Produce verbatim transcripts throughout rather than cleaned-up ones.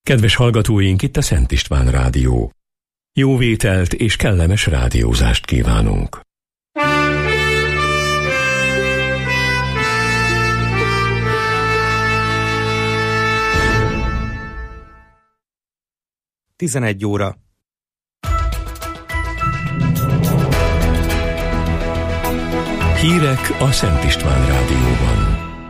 Kedves hallgatóink, itt a Szent István Rádió. Jó vételt és kellemes rádiózást kívánunk. tizenegy óra. Hírek a Szent István Rádióban.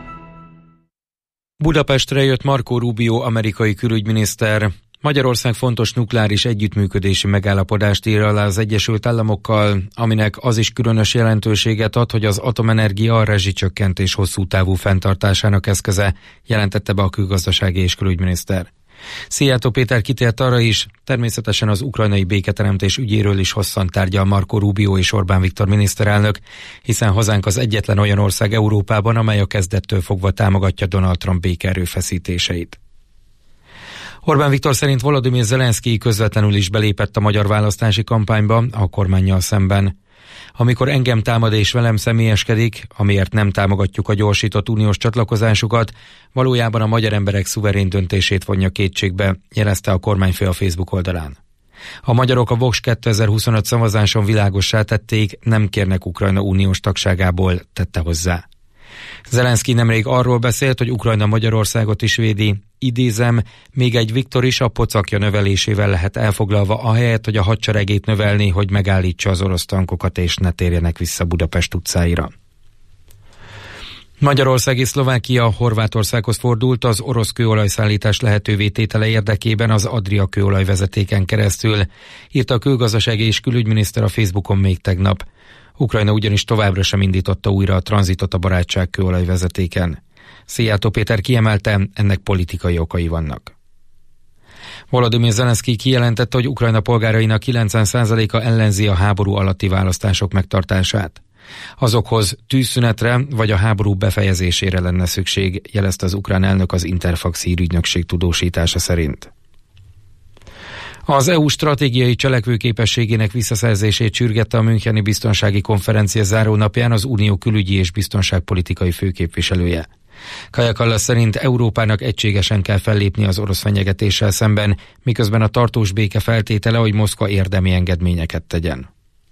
Budapestre jött Marco Rubio amerikai külügyminiszter. Magyarország fontos nukleáris együttműködési megállapodást ír alá az Egyesült Államokkal, aminek az is különös jelentőséget ad, hogy az atomenergia a rezsicsökkentés hosszú távú fenntartásának eszköze, jelentette be a külgazdasági és külügyminiszter. Szijjártó Péter kitért arra is, természetesen az ukrajnai béketeremtés ügyéről is hosszan tárgyal Marco Rubio és Orbán Viktor miniszterelnök, hiszen hazánk az egyetlen olyan ország Európában, amely a kezdettől fogva támogatja Donald Trump békeerőfeszítéseit. Orbán Viktor szerint Volodymyr Zelenszkij közvetlenül is belépett a magyar választási kampányba a kormánnyal szemben. Amikor engem támad és velem személyeskedik, amiért nem támogatjuk a gyorsított uniós csatlakozásukat, valójában a magyar emberek szuverén döntését vonja kétségbe, jelezte a kormányfő a Facebook oldalán. A magyarok a Vox kétezer-huszonöt szavazáson világossá tették, nem kérnek Ukrajna uniós tagságából, tette hozzá. Zelenszkij nemrég arról beszélt, hogy Ukrajna Magyarországot is védi, idézem, még egy Viktor is a pocakja növelésével lehet elfoglalva, ahelyett, hogy a hadseregét növelni, hogy megállítsa az orosz tankokat és ne térjenek vissza Budapest utcáira. Magyarország és Szlovákia Horvátországhoz fordult az orosz kőolajszállítás lehetővé tétele érdekében az Adria kőolajvezetéken keresztül, írta a külgazdasági és külügyminiszter a Facebookon még tegnap. Ukrajna ugyanis továbbra sem indította újra a tranzitot a barátság kőolajvezetéken. Szijjártó Péter kiemelte, ennek politikai okai vannak. Volodymyr Zelenszkij kijelentette, hogy Ukrajna polgárainak kilencven százaléka ellenzi a háború alatti választások megtartását. Azokhoz tűzszünetre vagy a háború befejezésére lenne szükség, jelezte az ukrán elnök az Interfax hírügynökség tudósítása szerint. Az é u stratégiai cselekvőképességének visszaszerzését sürgette a Müncheni Biztonsági Konferencia zárónapján az Unió külügyi és biztonságpolitikai főképviselője. Kaja Kallas szerint Európának egységesen kell fellépni az orosz fenyegetéssel szemben, miközben a tartós béke feltétele, hogy Moszkva érdemi engedményeket tegyen.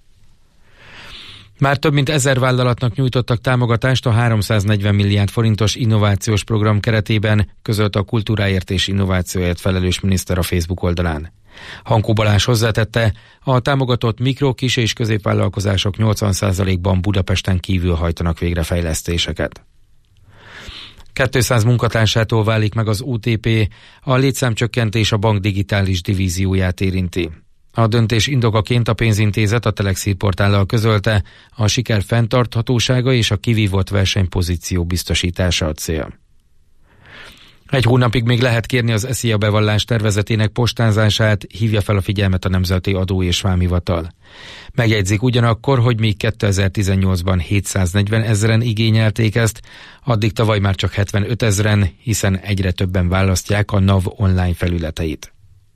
Már több mint ezer vállalatnak nyújtottak támogatást a háromszáznegyven milliárd forintos innovációs program keretében, közölte a kultúráért és innovációért felelős miniszter a Facebook oldalán. Hankó Balázs hozzátette, a támogatott mikro, kis és középvállalkozások nyolcvan százalékban Budapesten kívül hajtanak végre fejlesztéseket. kétszáz munkatársától válik meg az o té pé, a létszámcsökkentés a bank digitális divízióját érinti. A döntés indokaként a pénzintézet a Telex hírportállal közölte, a siker fenntarthatósága és a kivívott versenypozíció biztosítása a cél. Egy hónapig még lehet kérni az SZIA bevallás tervezetének postázását, hívja fel a figyelmet a Nemzeti Adó és Vámhivatal. Megjegyzik ugyanakkor, hogy még kétezer-tizennyolcban hétszáznegyven ezeren igényelték ezt, addig tavaly már csak hetvenöt ezeren, hiszen egyre többen választják a NAV online felületeit.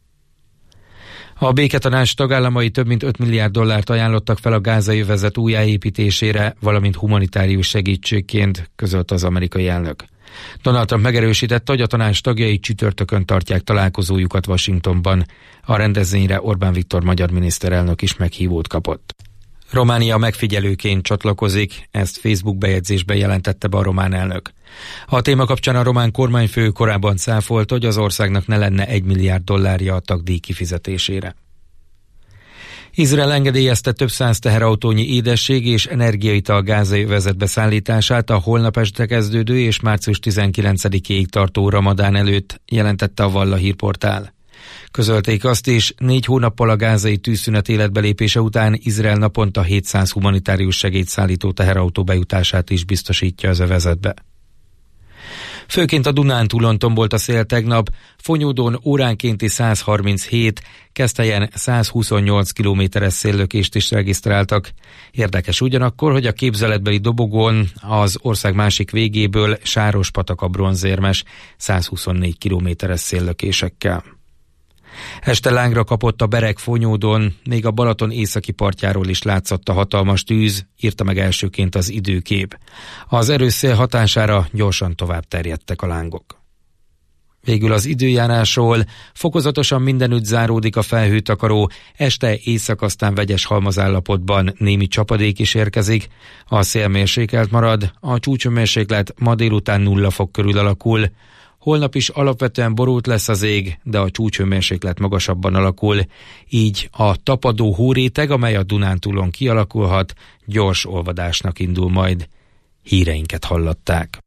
A béketanács tagállamai több mint öt milliárd dollárt ajánlottak fel a gázai övezet újjáépítésére, valamint humanitárius segítségként, közölte az amerikai elnök. Donald Trump megerősítette, hogy a tanács tagjai csütörtökön tartják találkozójukat Washingtonban. A rendezvényre Orbán Viktor magyar miniszterelnök is meghívót kapott. Románia megfigyelőként csatlakozik, ezt Facebook bejegyzésben jelentette be a román elnök. A téma kapcsán a román kormányfő korábban cáfolt, hogy az országnak ne lenne egy milliárd dollárja a tagdíj kifizetésére. Izrael engedélyezte több száz teherautónyi édesség és energiaital gázai övezetbe szállítását a holnap este kezdődő és március tizenkilencedikéig tartó Ramadán előtt, jelentette a Valla hírportál. Közölték azt is, négy hónappal a gázai tűzszünet életbelépése után Izrael naponta hétszáz humanitárius segédszállító teherautó bejutását is biztosítja az övezetbe. Főként a Dunántúlon tombolt a szél tegnap, Fonyódon óránkénti száz harminchét, Keszthelyen száz huszonnyolc kilométeres széllökést is regisztráltak. Érdekes ugyanakkor, hogy a képzeletbeli dobogón az ország másik végéből Sárospatak a bronzérmes száz huszonnégy kilométeres széllökésekkel. Este lángra kapott a Bereg Fonyódon, még a Balaton északi partjáról is látszott a hatalmas tűz, írta meg elsőként az Időkép. Az erős szél hatására gyorsan tovább terjedtek a lángok. Végül az időjárásról: fokozatosan mindenütt záródik a felhőtakaró, este éjszak aztán vegyes halmazállapotban némi csapadék is érkezik, a szél mérsékelt marad, a csúcshőmérséklet ma délután nulla fok körül alakul. Holnap is alapvetően borult lesz az ég, de a csúcshőmérséklet magasabban alakul, így a tapadó hóréteg, amely a Dunántúlon kialakulhat, gyors olvadásnak indul majd. Híreinket hallották.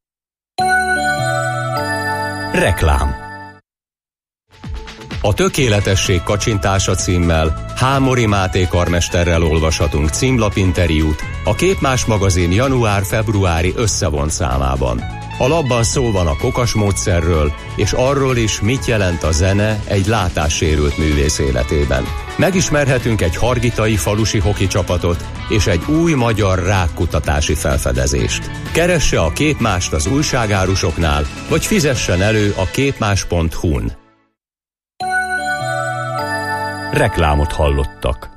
Reklám. A tökéletesség kacsintása címmel Hámori Máté karmesterrel olvashatunk címlapinterjút a Képmás magazin január-februári összevont számában. A lapban szó van a kokas módszerről, és arról is, mit jelent a zene egy látássérült művész életében. Megismerhetünk egy hargitai falusi hoki csapatot és egy új magyar rákkutatási felfedezést. Keresse a Képmást az újságárusoknál, vagy fizessen elő a képmás pont hu-n. Reklámot hallottak.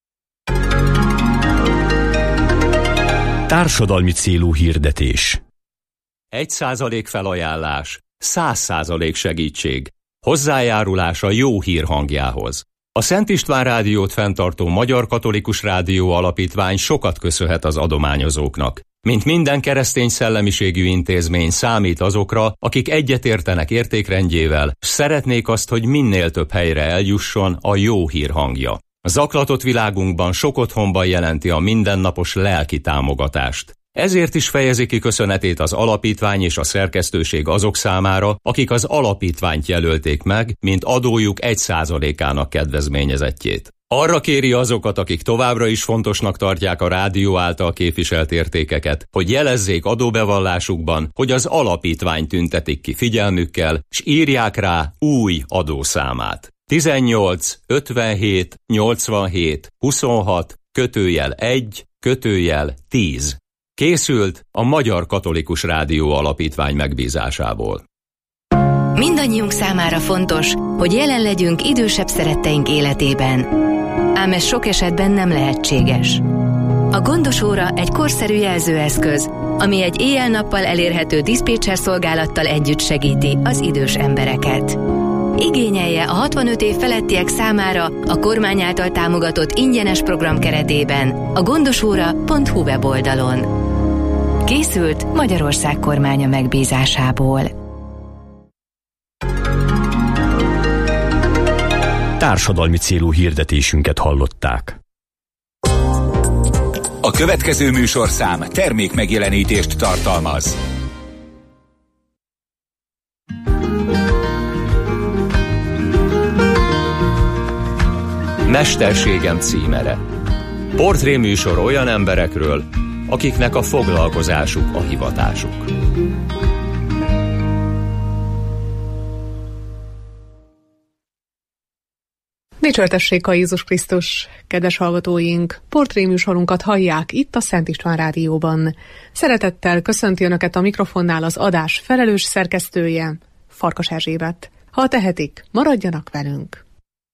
Társadalmi célú hirdetés. Egy százalék felajánlás, száz százalék segítség. Hozzájárulás a jó hír hangjához. A Szent István Rádiót fenntartó Magyar Katolikus Rádió Alapítvány sokat köszönhet az adományozóknak. Mint minden keresztény szellemiségű intézmény, számít azokra, akik egyetértenek értékrendjével, s szeretnék azt, hogy minél több helyre eljusson a jó hír hangja. A zaklatott világunkban sok otthonban jelenti a mindennapos lelki támogatást. Ezért is fejezi ki köszönetét az alapítvány és a szerkesztőség azok számára, akik az alapítványt jelölték meg, mint adójuk egy százalékának kedvezményezettjét. Arra kéri azokat, akik továbbra is fontosnak tartják a rádió által képviselt értékeket, hogy jelezzék adóbevallásukban, hogy az alapítvány tüntetik ki figyelmükkel, s írják rá új adószámát. tizennyolc ötvenhét nyolcvanhét huszonhat kötőjel egy kötőjel tíz. Készült a Magyar Katolikus Rádió Alapítvány megbízásából. Mindannyiunk számára fontos, hogy jelen legyünk idősebb szeretteink életében. Ám ez sok esetben nem lehetséges. A Gondos Óra egy korszerű jelzőeszköz, ami egy éjjel-nappal elérhető diszpécser szolgálattal együtt segíti az idős embereket. Igényelje a hatvanöt év felettiek számára a kormány által támogatott ingyenes program keretében a gondosóra pont hu weboldalon. Készült Magyarország kormánya megbízásából. Társadalmi célú hirdetésünket hallották. A következő műsorszám termék megjelenítést tartalmaz. Mesterségem címere. Portréműsor olyan emberekről, akiknek a foglalkozásuk a hivatásuk. Dicsőrtessék a Jézus Krisztus, kedves hallgatóink! Portréműsorunkat hallják itt a Szent István Rádióban. Szeretettel köszönti Önöket a mikrofonnál az adás felelős szerkesztője, Farkas Erzsébet. Ha tehetik, maradjanak velünk!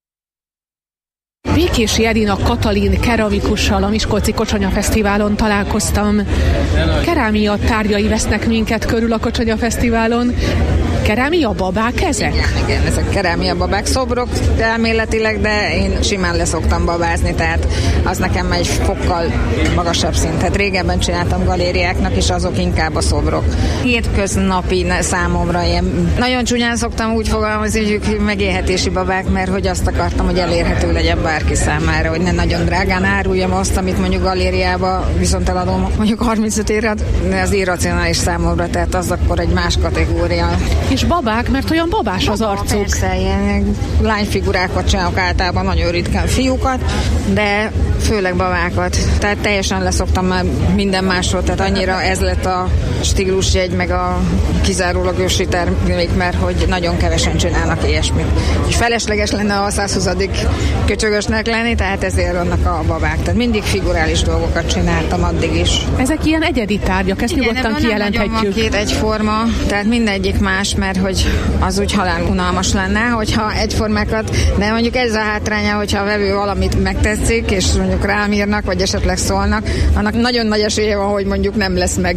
Békési Edina Katalin keramikussal a Miskolci Kocsonya Fesztiválon találkoztam. Kerámia tárgyai vesznek minket körül a Kocsonya Fesztiválon. Kerámia babák ezek? Igen, igen, ezek kerámia babák, szobrok elméletileg, de én simán leszoktam babázni, tehát az nekem egy fokkal magasabb szint. Tehát régebben csináltam galériáknak, és azok inkább a szobrok. Hétköznapi számomra ilyen nagyon csúnyán szoktam úgy fogalmazni, hogy megélhetési babák, mert hogy azt akartam, hogy elérhető legyen bárki számára, hogy ne nagyon drágán áruljam azt, amit mondjuk galériába viszont eladom mondjuk harmincöt érat, de az irracionális számomra, tehát az akkor egy más kategória. És babák, mert olyan babás az arcuk. Persze, ilyen lányfigurákat csinálok általában, nagyon ritkán fiúkat, de főleg babákat. Tehát teljesen leszoktam már minden másról, tehát annyira ez lett a stílusjegy, meg a kizárólag ősi termék, mert hogy nagyon kevesen csinálnak ilyesmit. És felesleges lenne a százhuszadik köcsögösnek lenni, tehát ezért vannak a babák. Tehát mindig figurális dolgokat csináltam addig is. Ezek ilyen egyedi tárgyak, ezt igen, nyugodtan kijelenthetjük. Két egyforma, tehát mindegyik más, mert hogy az úgy halál unalmas lenne, hogyha egyformákat, de mondjuk ez a hátránya, hogyha a vevő valamit megtetszik, és mondjuk rám írnak, vagy esetleg szólnak, annak nagyon nagy esélye van, hogy mondjuk nem lesz meg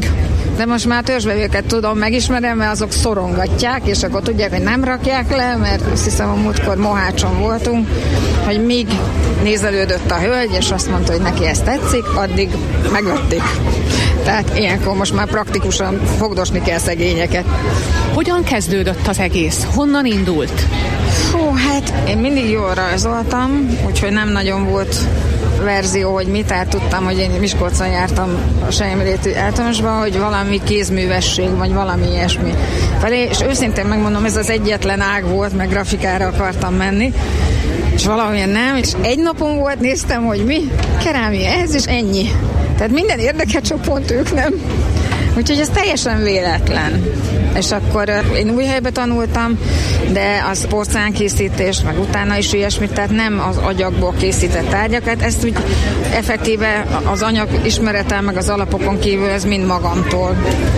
de most már törzsvevőket tudom, megismerem, mert azok szorongatják, és akkor tudják, hogy nem rakják le, mert azt hiszem a múltkor Mohácson voltunk, hogy míg nézelődött a hölgy, és azt mondta, hogy neki ez tetszik, addig megvették. Tehát ilyenkor most már praktikusan fogdosni kell szegényeket. Hogyan kezdődött az egész? Honnan indult? Hú, hát én mindig jól rajzoltam, úgyhogy nem nagyon volt verzió, hogy mit, tehát tudtam, hogy én Miskolcon jártam a Sejmréti általánosban, hogy valami kézművesség, vagy valami ilyesmi felé, és őszintén megmondom, ez az egyetlen ág volt, meg grafikára akartam menni, és valamilyen nem, és egy napon volt, néztem, hogy mi, kerámia, ez is ennyi. Tehát minden érdekel, csak pont ők nem. Úgyhogy ez teljesen véletlen. És akkor én új helybe tanultam, de az porcelánkészítést, meg utána is ilyesmit, tehát nem az agyagból készített tárgyakat, ezt úgy effektíve az anyag ismeretel, meg az alapokon kívül ez mind magamtól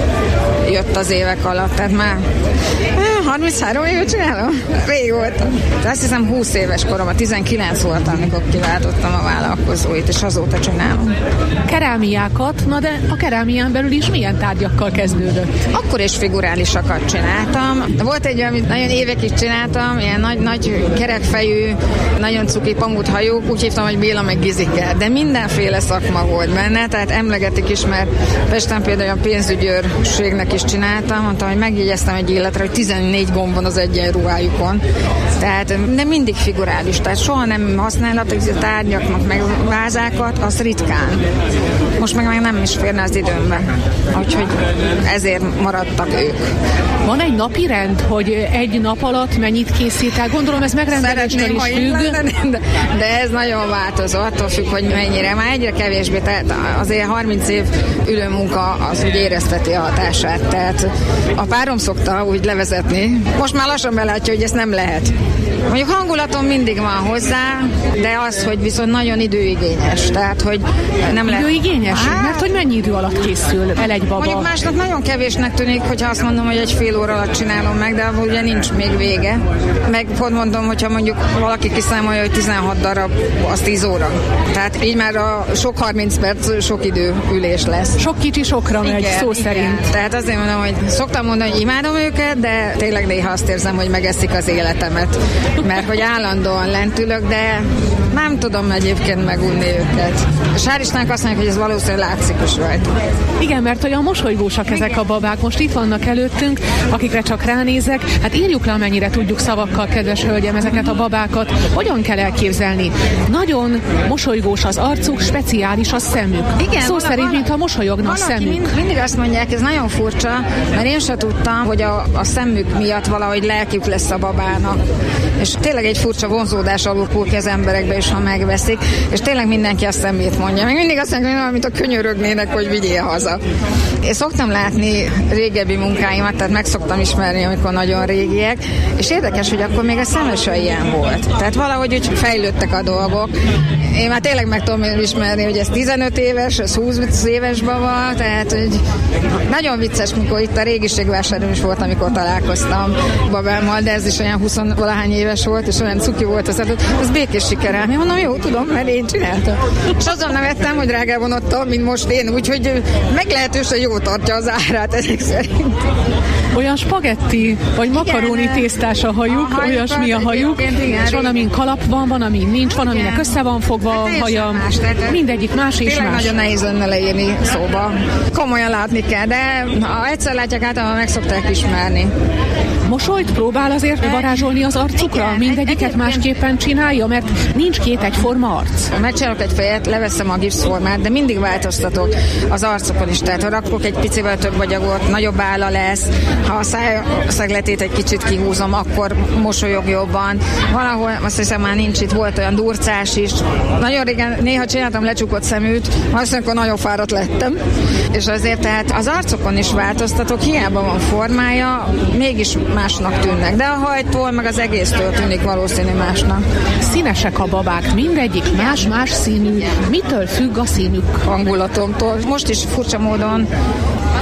jött az évek alatt. Tehát már harminchárom évet csinálom? Rég voltam. De azt hiszem húsz éves koromban, tizenkilenc voltam, amikor kiváltottam a vállalkozóit, és azóta csinálom. Kerámiákat, na de a kerámián belül is milyen tárgyakkal kezdődött? Akkor is figurálisakat csináltam. Volt egy, amit nagyon évekig csináltam, ilyen nagy-nagy kerekfejű, nagyon cuki pamuthajók, úgy hívtam, hogy Béla meg Gizike. De mindenféle szakma volt benne, tehát emlegetik is, mert Pesten például a pénzügyőrségnek is csináltam, mondtam, hogy megjegyeztem egy életre, hogy tizennégy gomb van az egyenruhájukon. Tehát, de mindig figurális, tehát soha nem használatok tárgyak, meg vázákat, az ritkán. Most meg, meg nem is férne az időmben. Úgyhogy ezért maradtak ők. Van egy napi rend, hogy egy nap alatt mennyit készítel? Gondolom ez megrendeléstől is függ. Lenne, de, de ez nagyon változó, attól függ, hogy mennyire. Már egyre kevésbé, tehát azért harminc év ülő munka az úgy érezteti a hatását. Tehát a párom szokta úgy levezetni. Most már lassan belátja, hogy ezt nem lehet. Mondjuk hangulatom mindig van hozzá, de az, hogy viszont nagyon időigényes. Tehát, hogy nem lehet... Időigényes? Á, mert hogy mennyi idő alatt készül el egy baba? Mondjuk másnak nagyon kevésnek tűnik, hogyha azt mondom, hogy egy fél óra alatt csinálom meg, de abban ugye nincs még vége. Meg pont mondom, hogyha mondjuk valaki kiszámolja, hogy tizenhat darab, az tíz óra. Tehát így már a sok harminc perc, sok idő ülés lesz. Sok kicsi sokra megy, igen, szó igen. szerint. Tehát azért mondom, hogy szoktam mondani, hogy imádom őket, de tényleg néha azt érzem, hogy megeszik az életemet. Mert hogy állandóan lent ülök, de nem tudom egyébként megunni őket. A Sárisnák azt mondják, hogy ez valószínűleg látszik is rajta. Igen, mert olyan mosolygósak ezek igen. a babák. Most itt vannak előttünk, akikre csak ránézek. Hát írjuk le, amennyire tudjuk szavakkal, kedves hölgyem, ezeket a babákat. Hogyan kell elképzelni? Nagyon mosolygós az arcuk, speciális a szemük. Igen, Szó vala, szerint, mintha mosolyogna a szemük. Mind, mindig azt mondják, ez nagyon furcsa, mert én sem tudtam, hogy a, a szemük miatt valahogy lelkük lesz a babának. És tényleg egy furcsa vonzódás alakul ki az emberekbe is, ha megveszik, és tényleg mindenki a szemét mondja. Még mindig azt mondja, mint a könyörögnének, hogy vigyél haza. Én szoktam látni régebbi munkáimat, tehát meg szoktam ismerni, amikor nagyon régiek, és érdekes, hogy akkor még a szemese ilyen volt. Tehát valahogy úgy fejlődtek a dolgok. Én már tényleg meg tudom ismerni, hogy ez tizenöt éves, ez húsz éves baba, tehát hogy nagyon vicces, mikor itt a régiségvásáron is volt, amikor találkoztam babámmal, de ez is olyan húsz-valahány éves volt, és olyan cuki volt az adott. Ez békés sikerem. Én mondom, jó, tudom, mert én csináltam. És azon nevettem, hogy drágában adtam, mint most én, úgyhogy meglehetősen jól tartja az árát ezek szerint. Olyan spagetti, vagy makaróni tésztás a hajuk, a olyasmi a hajuk, és van, amin kalap van, van, amin nincs, van, aminek össze van fogva a haja. Más, mindegyik más és tényleg más. Nagyon nehéz lenne leírni szóba. Komolyan látni kell, de ha egyszer látják, általában meg szokták ismerni. Mosolyt próbál azért varázsolni az arcukra? Igen, mindegyiket egy, másképpen csinálja, mert nincs két egyforma arc. Megcsinálok egy fejet, leveszem a gipszformát, de mindig változtatok az arcokon is. Tehát ha rakok egy picivel több agyagot, nagyobb álla lesz. Ha a szájszegletét egy kicsit kihúzom, akkor mosolyog jobban. Valahol, azt hiszem már nincs itt, volt olyan durcás is. Nagyon régen néha csináltam lecsukott szeműt, azt mondjuk, nagyon fáradt lettem. És azért tehát az arcokon is változtatok, hiába van formája, mégis másnak tűnnek. De a hajtól, meg az egésztől tűnik valószínű másnak. Színesek a babák, mindegyik más-más színű. Mitől függ a színük? Hangulatomtól. Most is furcsa módon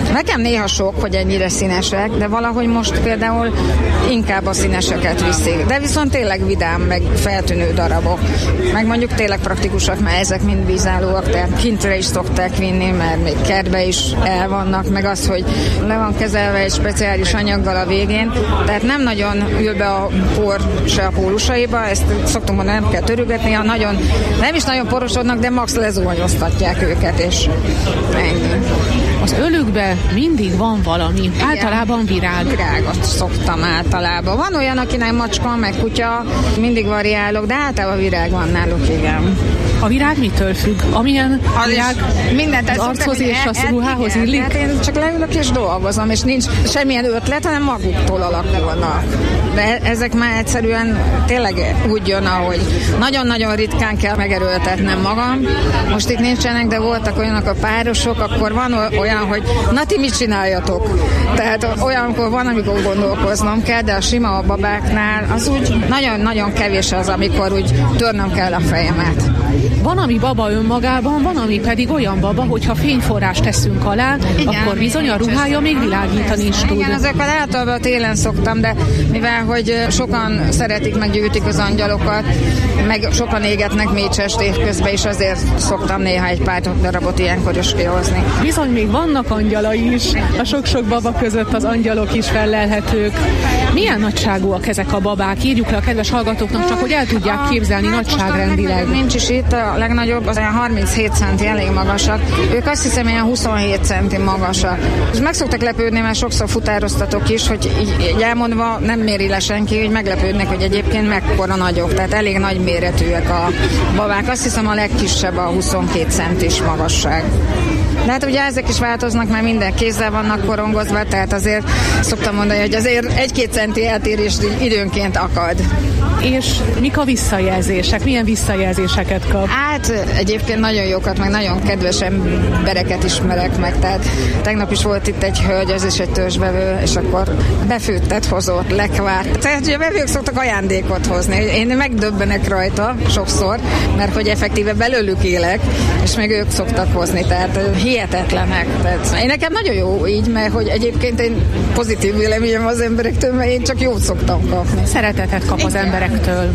Nekem néha sok, hogy ennyire színesek, de valahogy most például inkább a színeseket viszik. De viszont tényleg vidám, meg feltűnő darabok. Meg mondjuk tényleg praktikusak, mert ezek mind vízállóak, tehát kintre is szokták vinni, mert még kertbe is el vannak, meg az, hogy le van kezelve egy speciális anyaggal a végén, tehát nem nagyon ül be a por se a pólusaiba, ezt szoktunk mondani, nem kell törügetni, ha nagyon, nem is nagyon porosodnak, de max lezuhanyoztatják őket, és ennyi. Az ölükbe mindig van valami, igen. Általában virág. Virágot szoktam általában. Van olyan, akinek macska, meg kutya, mindig variálok, de általában virág van náluk, igen. A virág mitől függ? Amilyen a virág mindent az archoz és a ruhához illik? Hát én csak leülök és dolgozom, és nincs semmilyen ötlet, hanem maguktól alakulnak. De ezek már egyszerűen tényleg úgy jön, ahogy nagyon-nagyon ritkán kell megerőltetnem magam. Most itt nincsenek, de voltak olyanok a párosok, akkor van olyan, hogy na ti mit csináljatok? Tehát olyankor van, amikor gondolkoznom kell, de a sima babáknál az úgy nagyon-nagyon kevés az, amikor úgy törnöm kell a fejemet. Van, ami baba önmagában, van, ami pedig olyan baba, hogyha fényforrást teszünk alá, igen, akkor bizony a ruhája még világítani is tud. Igen, ezekkel általában télen szoktam, de mivel, hogy sokan szeretik, meg gyűjtik az angyalokat, meg sokan égetnek mécsest évközben, és azért szoktam néha egy pár darabot ilyenkor is kihozni. Bizony még vannak angyalai is, a sok-sok baba között az angyalok is fellelhetők. Milyen nagyságúak ezek a babák? Írjuk le a kedves hallgatóknak, csak hogy el tudják képzelni a, nagyságrendileg. Nincs is itt, a legnagyobb az olyan harminchét centi, elég magasak. Ők azt hiszem ilyen huszonhét centi magasak. És meg szoktak lepődni, mert sokszor futároztatok is, hogy így, így elmondva nem méri le senki, hogy meglepődnek, hogy egyébként mekkora nagyok. Tehát elég nagy méretűek a babák. Azt hiszem a legkisebb a huszonkét centis magasság. De hát ugye ezek is változnak, mert minden kézzel vannak korongozva, tehát azért szoktam mondani, hogy azért egy-két centi eltérés időnként akad. És mik a visszajelzések? Milyen visszajelzéseket kap? Hát egyébként nagyon jókat, meg nagyon kedves embereket ismerek meg, tehát tegnap is volt itt egy hölgy, az is egy törzsvevő, és akkor befőttet hozott, lekvárt. Tehát ugye a vevők szoktak ajándékot hozni. Én megdöbbenek rajta sokszor, mert hogy effektíve belőlük élek, és még ők szoktak hozni, tehát hihetetlenek. Tehát én nekem nagyon jó így, mert hogy egyébként én pozitív véleményem az emberektől, mert én csak jót szoktam kapni. Szeretetet kap az emberektől.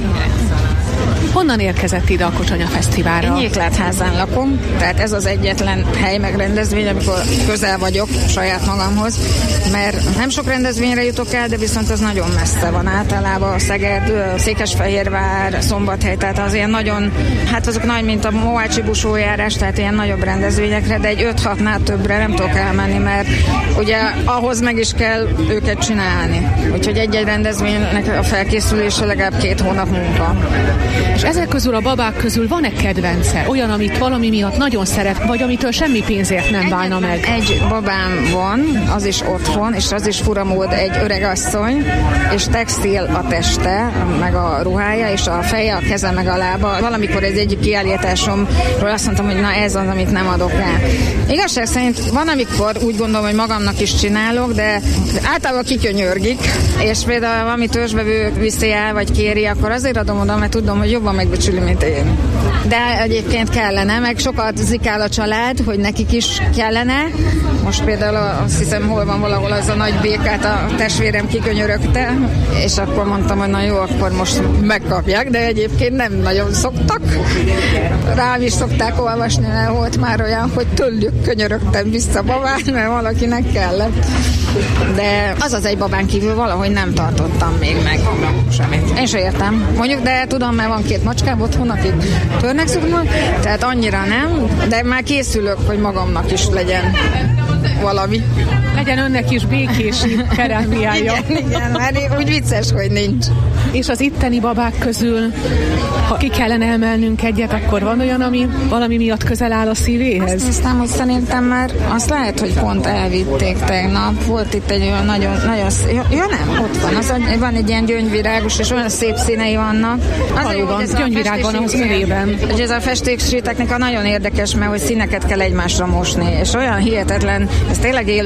Honnan érkezett ide a Kocsonya Fesztiválra? Én Nyéklátházán lakom, tehát ez az egyetlen hely megrendezvény, amikor közel vagyok saját magamhoz, mert nem sok rendezvényre jutok el, de viszont az nagyon messze van általában. Szeged, Székesfehérvár, Szombathely, tehát az ilyen nagyon, hát azok nagy, mint a Mohácsi busójárás, tehát ilyen nagyobb rendezvényekre, de egy öt-hatnál többre nem tudok elmenni, mert ugye ahhoz meg is kell őket csinálni. Úgyhogy egy-egy rendezvénynek a felkészülése legalább két hónap munka. És ezek közül a babák közül van-e kedvence? Olyan, amit valami miatt nagyon szeret, vagy amitől semmi pénzért nem válna meg? Egy babám van, az is otthon, és az is furamód, egy öregasszony, és textil a teste, meg a ruhája, és a feje, a keze, meg a lába. Valamikor egy egyik kiállításomról azt mondtam, hogy na ez az, amit nem adok el. Igazság szerint van, amikor úgy gondolom, hogy magamnak is csinálok, de általában kikönyörgik, és például valami törzsvevő viszi el, vagy kéri, akkor azért adom oda, mert tudom, hogy jobban megbecsüli, mint én. De egyébként kellene, meg sokat zikál a család, hogy nekik is kellene. Most például azt hiszem, hol van valahol az a nagy békát a testvérem kikönyörögte, és akkor mondtam, hogy na jó, akkor most megkapják, de egyébként nem nagyon szoktak. Rám is szokták olvasni, mert volt már olyan, hogy tőlük könyörögtem vissza babát, mert valakinek kellett. De az az egy babán kívül valahogy nem tartottam még meg semmit. Én se értem. Mondjuk, de tudom, mert van két macskám otthon, akik törnek szuknak, tehát annyira nem, de már készülök, hogy magamnak is legyen valami. Legyen önnek is békés kerámiája. Igen, igen, mert úgy vicces, hogy nincs. És az itteni babák közül, ha ki kellene emelnünk egyet, akkor van olyan, ami valami miatt közel áll a szívéhez? Azt hiszem, hogy szerintem már azt lehet, hogy pont elvitték tegnap. Volt itt egy olyan nagyon, nagyon szép, ja nem, ott van, az, van egy ilyen gyöngyvirágos, és olyan szép színei vannak. Valóban, gyöngyvirág van az örében. És ez a festéksíteknek a nagyon érdekes, mert hogy színeket kell egymásra mosni, és olyan hihetetlen, ez tényleg élőben látszik,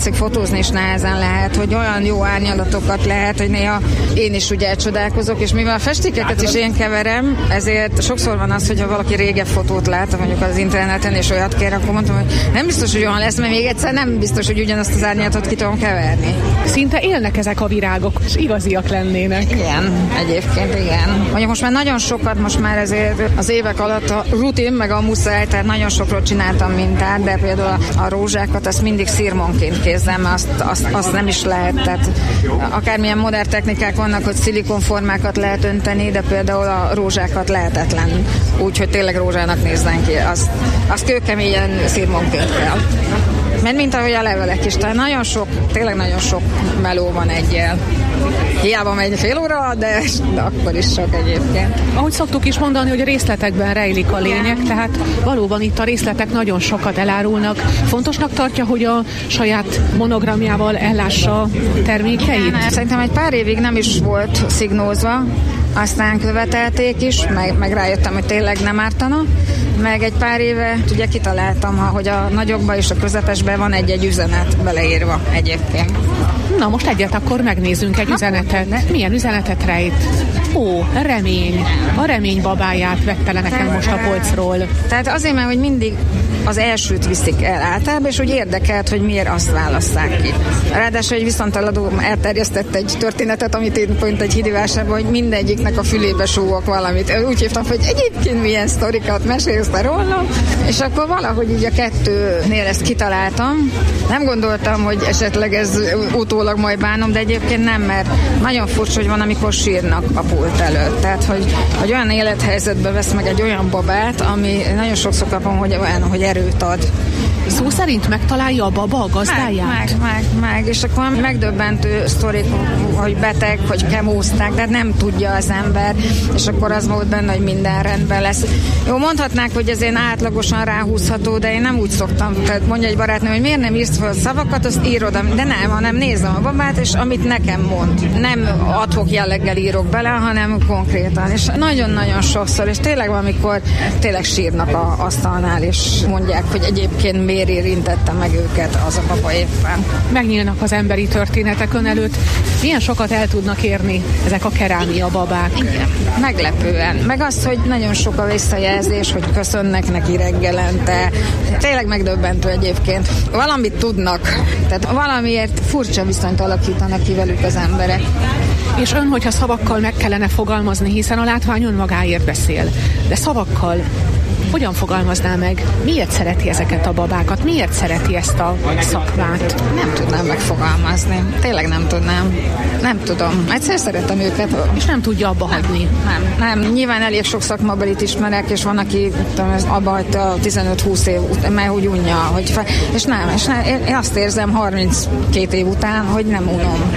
látszik, fotózni is nehezen lehet, hogy olyan jó árnyalatokat lehet, hogy néha én is ugye csodálkozok, és mivel a festékeket is én keverem, ezért sokszor van az, hogyha valaki régebb fotót lát, mondjuk az interneten, és olyat kér, akkor mondtam, hogy nem biztos, hogy olyan lesz, mert még egyszer nem biztos, hogy ugyanazt az árnyalatot ki tudom keverni. Szinte élnek ezek a virágok, és igaziak lennének. Igen, egyébként igen. Mondjuk most már nagyon sokat, most már ezért az évek alatt a rutin, meg a muszáj, tehát nagyon sokról csináltam mintát, de például a, a rózsákat azt mindig szirmonként kézzel, mert azt, azt, azt nem is lehet. Tehát akármilyen modern technikák vannak, hogy szilikonformákat lehet önteni, de például a rózsákat lehetetlen. Úgyhogy tényleg rózsának nézzen ki. Azt, azt kőkeményen szirmonként kell. Mert mint ahogy a levelek is, tehát nagyon sok, tényleg nagyon sok meló van egyel. Hiába megy fél óra, de, de akkor is sok egyébként. Ahogy szoktuk is mondani, hogy a részletekben rejlik a lényeg, tehát valóban itt a részletek nagyon sokat elárulnak. Fontosnak tartja, hogy a saját monogramjával ellássa termékeit? Igen, szerintem egy pár évig nem is volt szignózva, aztán követelték is, meg, meg rájöttem, hogy tényleg nem ártana. Meg egy pár éve ugye kitaláltam, hogy a nagyokban és a közepesben van egy-egy üzenet beleírva egyébként. Na most egyet akkor megnézzünk egy Na, üzenetet. Ne? Milyen üzenetet rejt? Ó, remény. A remény babáját vette le nekem most a polcról. Tehát azért, mert hogy mindig az elsőt viszik el általában, és úgy érdekelt, hogy miért azt válasszák ki. Ráadásul egy viszonteladó elterjesztett egy történetet, amit én pont egy hídivásárban, hogy mindegyiknek a fülébe súgok valamit. Úgy hívtam, hogy egyébként milyen sztorikat mesélsz rólam, és akkor valahogy így a kettőnél ezt kitaláltam. Nem gondoltam, hogy esetleg ez utólag majd bánom, de egyébként nem, mert nagyon furcsa, hogy van, amikor sírnak a pult előtt. Tehát, hogy, hogy olyan élethelyzetbe vesz meg egy olyan babát, ami nagyon sokszor kapom, hogy olyan, hogy erőt ad. Szó szerint megtalálja a baba a gazdáját? Meg, meg, meg, meg. És akkor megdöbbentő sztorik, hogy beteg, hogy kemózták, de nem tudja az ember, és akkor az volt benne, hogy minden rendben lesz. Jó, mondhatnák, hogy ez én átlagosan ráhúzható, de én nem úgy szoktam. Tehát mondja egy barátnő, hogy miért nem írsz fel szavakat, azt írod, de nem, hanem nézem a babát, és amit nekem mond. Nem adhok jelleggel írok bele, hanem konkrétan. És nagyon-nagyon sokszor, és tényleg amikor tényleg sírnak a asztalnál, és mondják, hogy egyébként miért érintette meg őket az a baba éppen. Megnyílnak az emberi történetek ön előtt. Milyen sokat el tudnak érni ezek a kerámia babák? Igen, meglepően. Meg az, hogy nagyon sok a visszajelzés, hogy köszönnek neki reggelente. Tényleg megdöbbentő egyébként. Valamit tudnak. Tehát valamiért furcsa viszonyt alakítanak ki velük az emberek. És ön, hogyha szavakkal meg kellene fogalmazni, hiszen a látvány önmagáért beszél, de szavakkal hogyan fogalmazná meg? Miért szereti ezeket a babákat? Miért szereti ezt a szakmát? Nem tudnám megfogalmazni. Tényleg nem tudnám. Nem tudom. Egyszer szeretem őket. És nem tudja abba hagyni? Nem, nem. nem. Nyilván elég sok szakmabelit ismerek, és van, aki tudom, abba hagyta tizenöt-húsz év után, mert úgy unja. Hogy fe... És nem, és nem. Én azt érzem harminckét év után, hogy nem unom.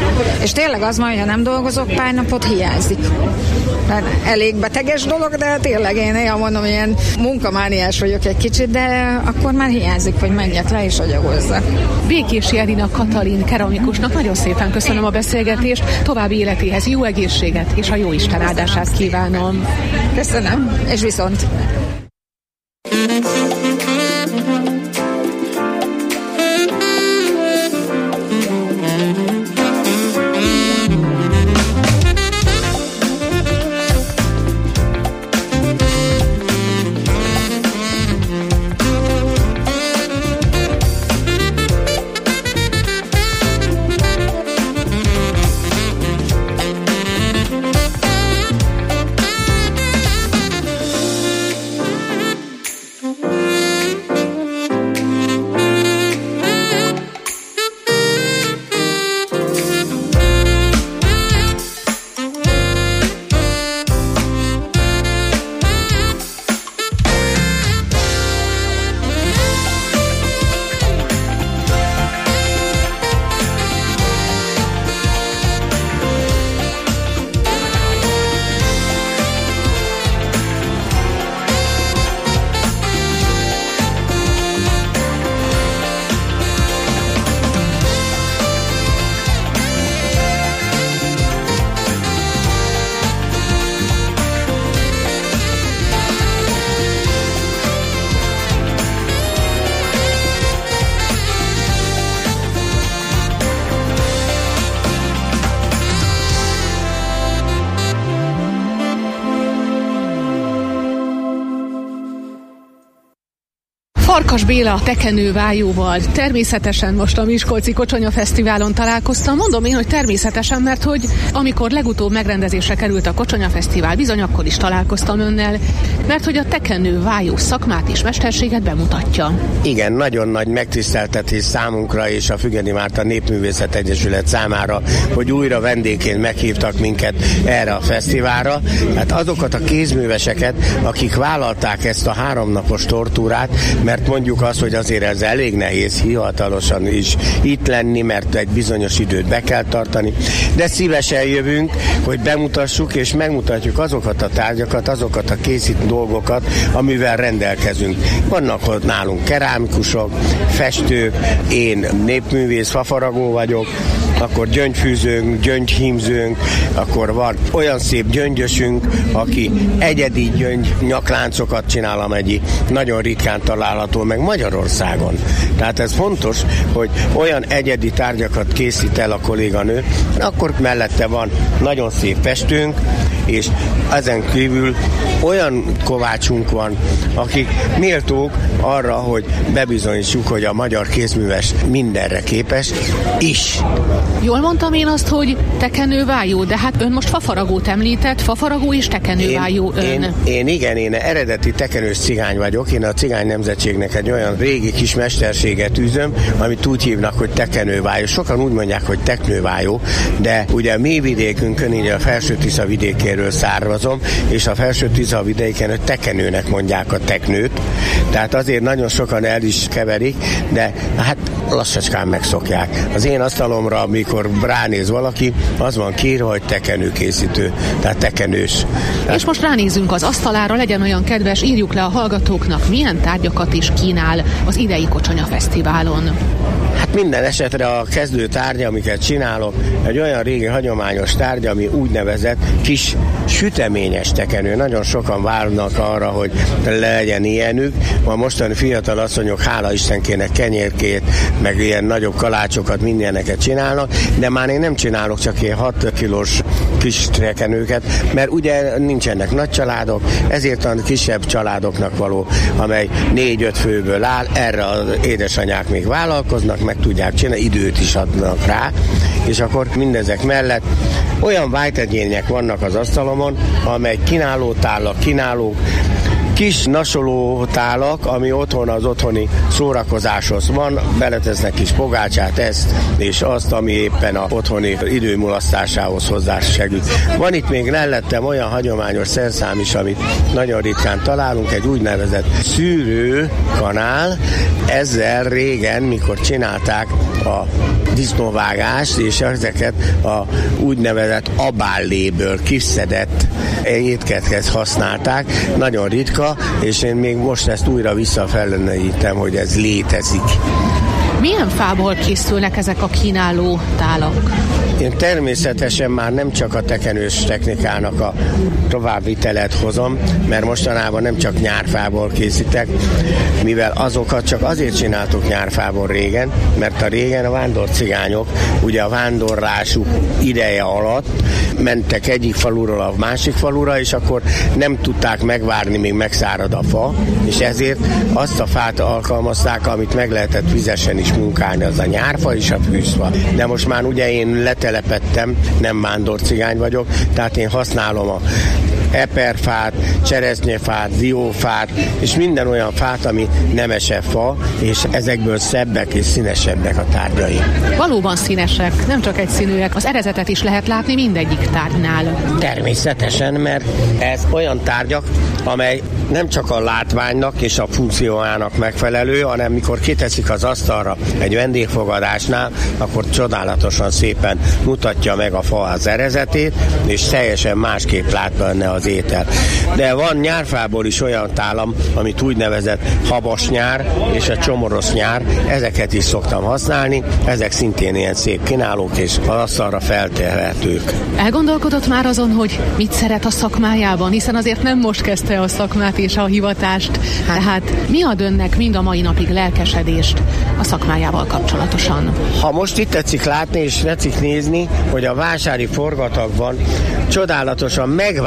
És tényleg az majd, ha nem dolgozok pár napot, hiányzik. Mert elég beteges dolog, de tényleg én néha mondom, ilyen munkamániás vagyok egy kicsit, de akkor már hiányzik, hogy menjek le és agyagozzak. Békési Edina Katalin keramikusnak nagyon szépen köszönöm a beszélgetést, további életéhez jó egészséget és a jóisten áldását kívánom. Köszönöm, és viszont! Farkas Béla tekenővájóval természetesen most a Miskolci Kocsonya Fesztiválon találkoztam. Mondom én, hogy természetesen, mert hogy amikor legutóbb megrendezésre került a Kocsonya Fesztivál, bizony akkor is találkoztam önnel, mert hogy a tekenővájó szakmát és mesterséget bemutatja. Igen, nagyon nagy megtiszteltetés számunkra és a Függöni Márta Népművészet Egyesület számára, hogy újra vendégként meghívtak minket erre a fesztiválra. Hát azokat a kézműveseket, akik vállalták ezt a háromnapos tortúrát, mert mondjuk azt, hogy azért ez elég nehéz hivatalosan is itt lenni, mert egy bizonyos időt be kell tartani, de szívesen jövünk, hogy bemutassuk és megmutatjuk azokat a tárgyakat, azokat a készít dolgokat, amivel rendelkezünk. Vannak ott nálunk kerámikusok, festők, én népművész, fafaragó vagyok, akkor gyöngyfűzőnk, gyöngyhímzőnk, akkor van olyan szép gyöngyösünk, aki egyedi gyöngy nyakláncokat csinál, amennyi nagyon ritkán található meg Magyarországon. Tehát ez fontos, hogy olyan egyedi tárgyakat készít el a kolléganő, akkor mellette van nagyon szép festőnk, és ezen kívül olyan kovácsunk van, akik méltók arra, hogy bebizonyítsuk, hogy a magyar kézműves mindenre képes is. Jól mondtam én azt, hogy tekenővájó, de hát ön most fafaragót említett, fafaragó és tekenővájó ön. Én, én igen, én eredeti tekenős cigány vagyok, én a cigány nemzetségnek egy olyan régi kis mesterséget űzöm, amit úgy hívnak, hogy tekenővájó. Sokan úgy mondják, hogy teknővájó, de ugye a mi vidékünkön, így a Felső-Tisza vidékéről származom, és a Felső-Tisza vidéken tekenőnek mondják a teknőt, tehát azért nagyon sokan el is keverik, de hát lassacskán megszokják. Az én asztalomra, amikor ránéz valaki, az van kiírva, hogy tekenőkészítő, tehát tekenős. És most ránézünk az asztalára, legyen olyan kedves, írjuk le a hallgatóknak, milyen tárgyakat is kínál az idei Kocsonya Fesztiválon. Hát minden esetre a kezdő tárgya, amiket csinálok, egy olyan régi hagyományos tárgya, ami úgynevezett kis süteményes tekenő. Nagyon sokan várnak arra, hogy legyen ilyenük. A mostani fiatal asszonyok, hála Istenkének, kenyérkét, meg ilyen nagyobb kalácsokat, mindeneket csinálnak, de már én nem csinálok csak ilyen hat kilós kis tekenőket, mert ugye nincsenek nagy családok, ezért a kisebb családoknak való, amely négy-öt főből áll, erre az édesanyák még vállalkoznak, meg tudják csinálni, időt is adnak rá, és akkor mindezek mellett olyan vájtegyények vannak az asztalomon, amely kínáló tálak, kínálók, kis nasoló tálak, ami otthon az otthoni szórakozáshoz van, beletesznek kis pogácsát, ezt és azt, ami éppen a otthoni időmulasztásához hozzásegít. Van itt még mellettem olyan hagyományos szerszám is, amit nagyon ritkán találunk, egy úgynevezett szűrőkanál. Ezzel régen, mikor csinálták a disznóvágást, és ezeket a úgynevezett abálléből kiszedett étketket használták, nagyon ritka, és én még most ezt újra visszafellenítem, hogy ez létezik. Milyen fából készülnek ezek a kínáló tálak? Én természetesen már nem csak a tekenős technikának a továbbvitelet hozom, mert mostanában nem csak nyárfából készítek, mivel azokat csak azért csináltuk nyárfából régen, mert a régen a vándorcigányok ugye a vándorlásuk ideje alatt mentek egyik faluról a másik falura, és akkor nem tudták megvárni, míg megszárad a fa, és ezért azt a fát alkalmazták, amit meg lehetett vizesen is munkálni, az a nyárfa és a fűzfa. De most már ugye én letelepettem, nem vándorcigány vagyok, tehát én használom a eperfát, cseresznyefát, diófát, és minden olyan fát, ami nemesebb fa, és ezekből szebbek és színesebbek a tárgyai. Valóban színesek, nem csak egyszínűek, az erezetet is lehet látni mindegyik tárgynál. Természetesen, mert ez olyan tárgyak, amely nem csak a látványnak és a funkciójának megfelelő, hanem mikor kiteszik az asztalra egy vendégfogadásnál, akkor csodálatosan szépen mutatja meg a fa az erezetét, és teljesen másképp lát benne az étel. De van nyárfából is olyan tálam, amit úgynevezett habas nyár és a csomoros nyár, ezeket is szoktam használni, ezek szintén ilyen szép kínálók és az asztalra feltehetők. Elgondolkodott már azon, hogy mit szeret a szakmájában, hiszen azért nem most kezdte a szakmát és a hivatást, tehát mi ad önnek mind a mai napig lelkesedést a szakmájával kapcsolatosan? Ha most itt tetszik látni és tetszik nézni, hogy a vásári forgatagban csodálatosan megvárják